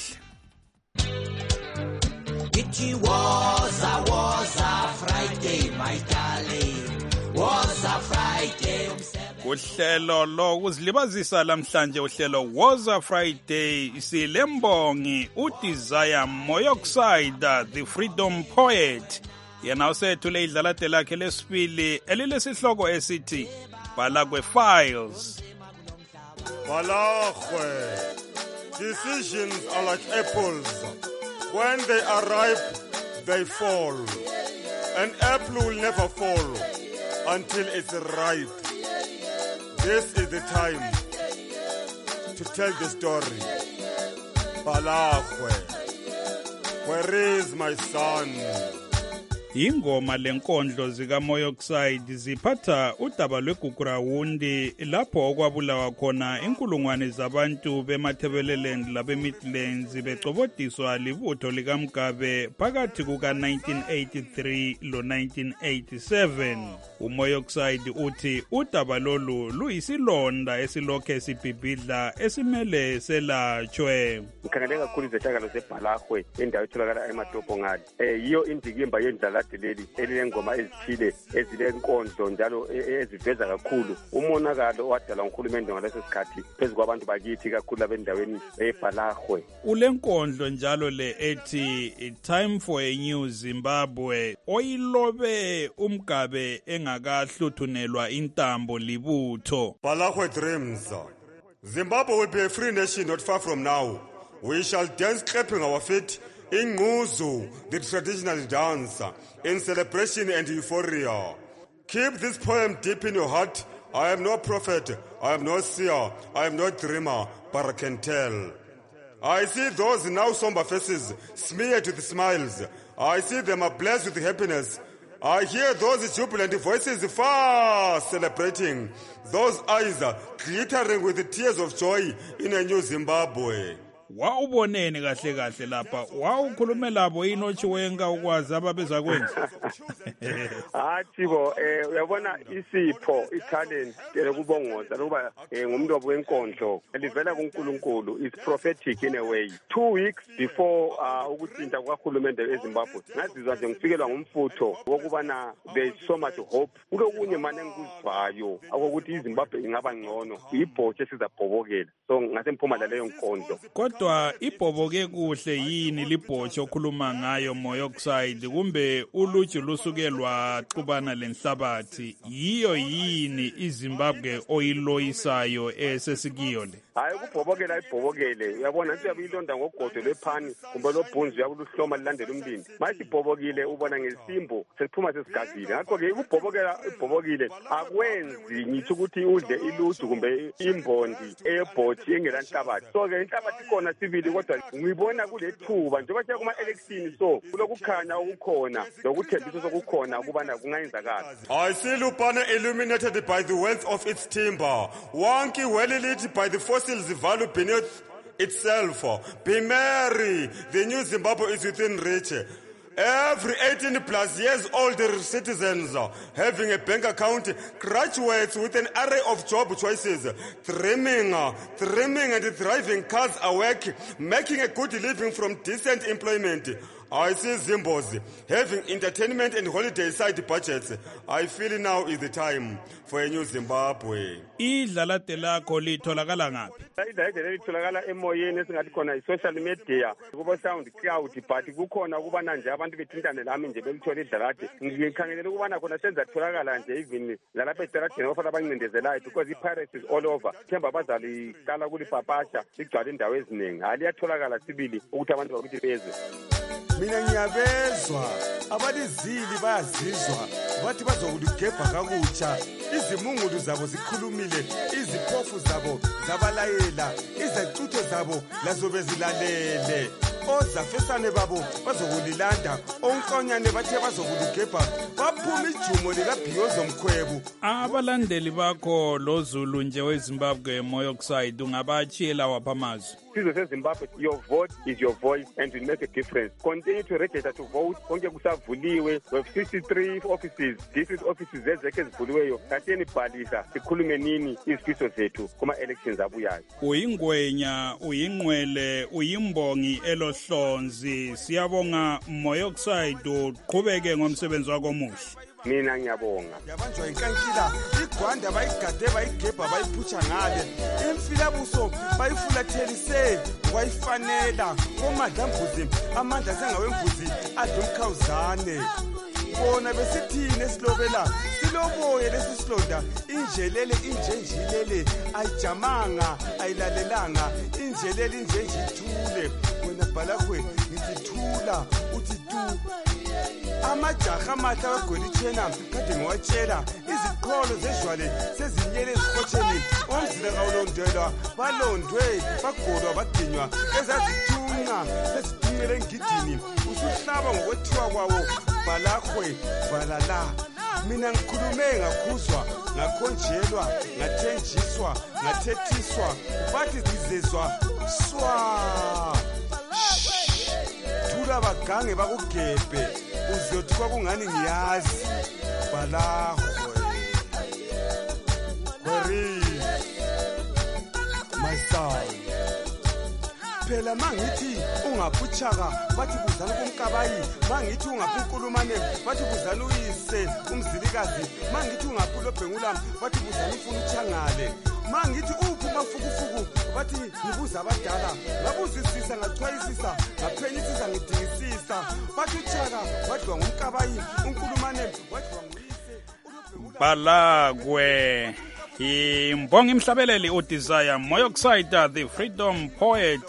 It was a was a Friday, my darling. Was a Friday. Uhlelo lokuzilibazisa lamhlanje, uhlelo was a Friday, silembongi uDesire Moyoxide, the freedom poet. Yena usethule idlalate lakhe lesibili elilesihloko esithi Balagwe Files. Balagwe, decisions are like apples. When they are ripe, they fall. An apple will never fall until it's ripe. This is the time to tell the story. Balagwe, where is my son? Ingoma lenkondlo zika Moyoxide ziphatha udaba lweGugurawundi lapho okwabulawa khona inkulungwane zabantu bemathebeleland labe Midlands becobodiswa libutho lika Mugabe phakathi kuka nineteen eighty-three lo nineteen eighty-seven. uMoyoxide uthi udaba lolu luyisilonda esilokhe sibhibhidla esimele selatshwe. Ngikhangele kakhulu izehlakalo zeBalagwe endawo etholakala eMatopo ngale. Eh yiyo indikimba yendlala leli elilengoma ezithile ezilenkondlo njalo eziveza kakhulu umonakalo owadala uNkulunkulu ngaleso sikhathi phezu kwabantu bakithi kakhulu abendaweni eBalagwe. Ulenkondlo njalo le ethi Time for a New Zimbabwe oyilobe uMgabe engakahluthunelwa intambo libutho. Balagwe dreams. Zimbabwe will be a free nation not far from now. We shall dance clapping our feet in Nguzu, the traditional dance, in celebration and euphoria. Keep this poem deep in your heart. I am no prophet, I am no seer, I am no dreamer, but I can tell. I see those now somber faces smeared with smiles. I see them are blessed with happiness. I hear those jubilant voices far celebrating. Those eyes glittering with the tears of joy in a new Zimbabwe. Wawubonene kahle kahle lapha, wawukhulume labo inochiwenga ukwazi ababeza kwenza. Hathi bo eh uyabona isipho italent lekubongoza lokuba ngumuntu wenkondlo livela kuNkulunkulu is prophetic in a way. Two weeks before ukuthinta kwakhulumende eZimbabwe ngazizwa nje ngifikelwa ngumfutho wokubana there is so much hope. Kulokunye manje engikuzwayo akokuthi iZimbabwe ingaba ngcono, ibhotshe sizabhobokela. So ngase mphuma la leyo nkondlo. Kodwa ibhoboke kuhle yini libhotshe okhuluma ngayo Moyoxide, kumbe uluju lusukelwa xubana lenhlabathi? Yiyo yini iZimbabwe oyiloyisayo esesikiyo le? Hayi kubhobokela ibhobokele, uyabona nje uyabuyilonda ngogodo lephani kumbe lobhunzi yakuluhloma lilandela umlindi. Mayithi ibhobokile ubona ngesimbo sesiphuma sesigazile. Ngakho ke ukubhobokela ibhobokile akwenzi ngithi ukuthi udle iluju kumbe imbondi ebhothi engelanhlabathi. So ke inhlabathi khona sibili kodwa ngibona kulethuba njengoba nje kuma election so kulokukhanya okukhona lokuthembisa sokukhona ukubana kungayenzakala. I see Lupane illuminated by the wealth of its timber, wonky well lit by the fossils value beneath itself. Be merry, the new Zimbabwe is within reach. Every eighteen plus years old citizens having a bank account, graduates with an array of job choices, dreaming, dreaming and driving cars awake, making a good living from decent employment. I see Zimbos having entertainment and holiday side budgets. I feel now is the time for a new Zimbabwe. Idlalate lakho litholakala ngaphi? Idlalate litholakala emoyeni esingathi khona i-social media kubo sound cloud, but kukhona ukubana nje abantu bethintane lami nje belithola idlalate. Ngikhangelele ukubana khona senzatholakala nje even lalapha edzaladeni ofana abancindezelayo because i-pirates is all over. Themba bazaliqala kulipapasha ligcwala indawo eziningi. Aliyatholakala sibili ukuthi abantu bakuthi beze. mina ngiyabezwa abalizili bayazizwa bathi bazokuligebha kakutsha izimungulu zabo zikhulumile iziphofu zabo zabalayela izacuthe zabo lazo bezilalele ozafesane babo bazokulilanda onkonyane bathe bazokuligebha baphuma ijumo likabhiyozo mkhwebu. Abalandeli bakho lo Zulu nje weZimbabwe Moyoxide ungabatshiyela wapha amazwi. Sizwe seZimbabwe, your vote is your voice and will make a difference. Continue to register to vote. Konke kusavuliwe. We have sixty-three offices, district offices ezekhe zivuliweyo. Katheni bhalisa sikhulume nini izifiso zethu kuma elections abuyayo. Uyingwenya, uyinqwele, uyimbongi elohlonzi. Siyabonga Moyoxide uqhubeke ngomsebenzi wakho omuhle. Mina ngiyabonga. Yabanjwa inkankila igwanda bayigade bayigebha bayiphutsha ngale imfilabuso bayifulathelise wayifanela komadlambuzi amandla sengawembuzi adumkhawuzane bona besithini esilobela siloboye lesisilonda injelele injenjilele ayijamanga ayilalelanga injelele injenjithule wena bhalakwe ngithula uthi tu amajaha amahle abagwelitshena kade ngiwatshela iziqholo zezjwale sezinyele ezikhotsheni omzila kawulondelwa balondwe bagolwa badinywa ezazithunqa sezidingele engidini usuhlaba ngokwethiwa kwawo balahwe balala mina ngikhulume ngakhuzwa ngakhonjelwa ngathenjiswa ngathethiswa bathi ngizezwa swa thula bagange bakugebhe uzothi kwakungani ngiyazi balahwe kweri my son phela mangithi ungaphutshaka bathi kuzana kumkabayi mangithi ungaphukulumane bathi kuzana uyise umzilikazi mangithi ungaphulo bhengula bathi kuzana ufuna uchangale mangithi uphi mafukufuku bathi ngibuza abadala ngabuzisisa ngachwayisisa ngaphenyisisa ngidingisisa bathi uchaka wadliwa ngumkabayi unkulumane wadliwa nguyise balakwe imbongi imhlabeleli uDesire Moyoxide the freedom poet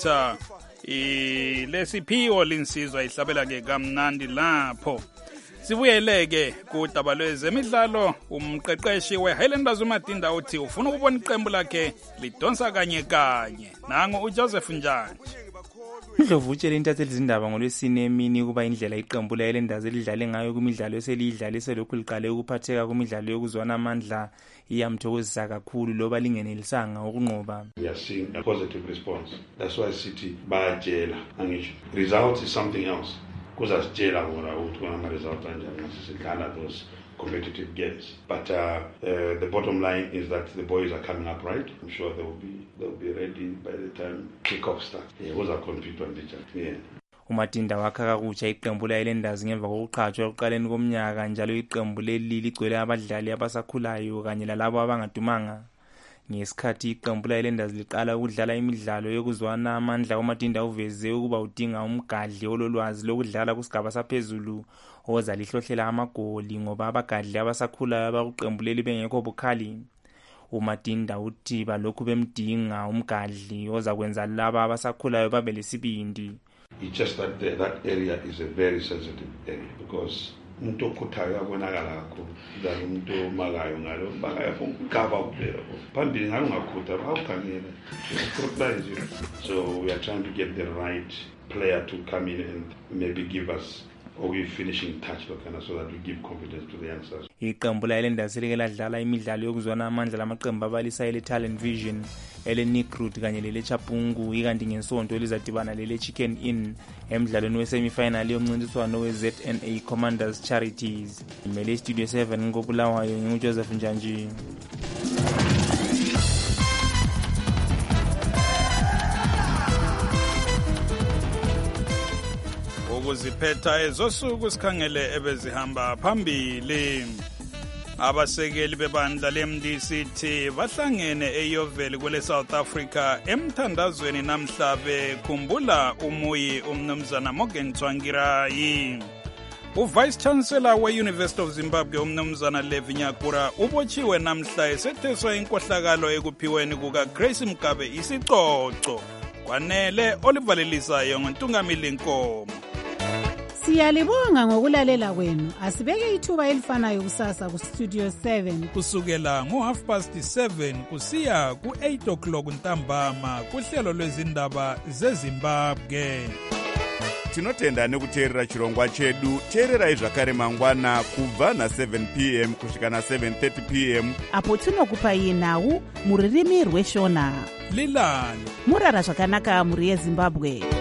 ilesiphiwo linsizwa ihlabela ke kamnandi lapho. Sibuyeleke kudaba lwezemidlalo. Umqeqeshi weHighlanders uMatinda uthi ufuna ukubona iqembu lakhe lidonsa kanye kanye. Nango uJoseph Njani. Indlovu utshele intatheli zindaba ngolwesine emini kuba indlela iqembu leHighlanders elidlale ngayo kumidlalo eselidlalise lokhu liqale ukuphatheka kumidlalo yokuzwana amandla iyamthokozisa kakhulu loba lingenelisanga ukunqoba. We are seeing a positive response. That's why City bayatshela angisho. Results is something else. Kuzasitshela ngora ukuthi kuna results kanjani nasisidlala those competitive games. But uh, uh, the bottom line is that the boys are coming up right. I'm sure they will be they will be ready by the time kick-off starts. Yeah, those are compete on the chat. Yeah. uMatinda wakha kakutsha iqembu leHighlanders ngemva kokuqhathwa ekuqaleni komnyaka njalo iqembu leli ligcwele abadlali abasakhulayo kanye lalabo abangadumanga. Ngesikhathi iqembu leHighlanders liqala ukudlala imidlalo yokuzwana amandla uMatinda uveze ukuba udinga umgadli ololwazi lokudlala kusigaba saphezulu oza lihlohlela amagoli ngoba abagadli abasakhulayo abakuqembu leli bengekho bukhali. uMatinda uthi balokhu bemdinga umgadli oza kwenza laba abasakhulayo babe lesibindi. It's just that the, that area is a very sensitive area because umuntu okhuthayo yabonakala kakhulu njalo umuntu omakayo ngalo bakayafuna ukugaba kuphela phambili ngalo ngakhutha bawukhangela so we are trying to get the right player to come in and maybe give us or we finishing touch lokana so that we give confidence to the youngsters. Iqembu leHighlanders like ladlala imidlalo yokuzwana amandla lamaqembu abalisa ele Talent Vision ele Nikrut kanye lele Chapungu ikanti ngensonto elizadibana lele Chicken Inn emidlalweni wesemifinal yomncintiswano we Z N A Commanders Charities. Imele Studio seven ngobulawayo nguJoseph Njanji. Ukuziphetha ezosuku sikhangele ebezihamba phambili. Abasekeli bebandla leM D C T bahlangene eYoveli kwele South Africa emthandazweni namhla bekhumbula umuyi umnumzana Morgan Tsvangirai. uVice Chancellor we-University of Zimbabwe umnumzana Levi Nyakura ubotshiwe namhla esetheswa inkohlakalo ekuphiweni kukaGrace Mgabe isicoco. Kwanele olivalelisayo ngontungamili Nkomo. Siyalibonga ngokulalela kwenu. Asibeke ithuba elifanayo kusasa ku Studio seven kusukela ngo half past seven kusiya ku eight o'clock ntambama kuhlelo lwezindaba zeZimbabwe. Tinotenda nekuteerera chirongwa chedu. Teererai zvakare mangwana kubva na seven p m kusvika na seven thirty p m apo tinokupai nhau muririmi rweshona. Lilani murara zvakanaka muri yeZimbabwe.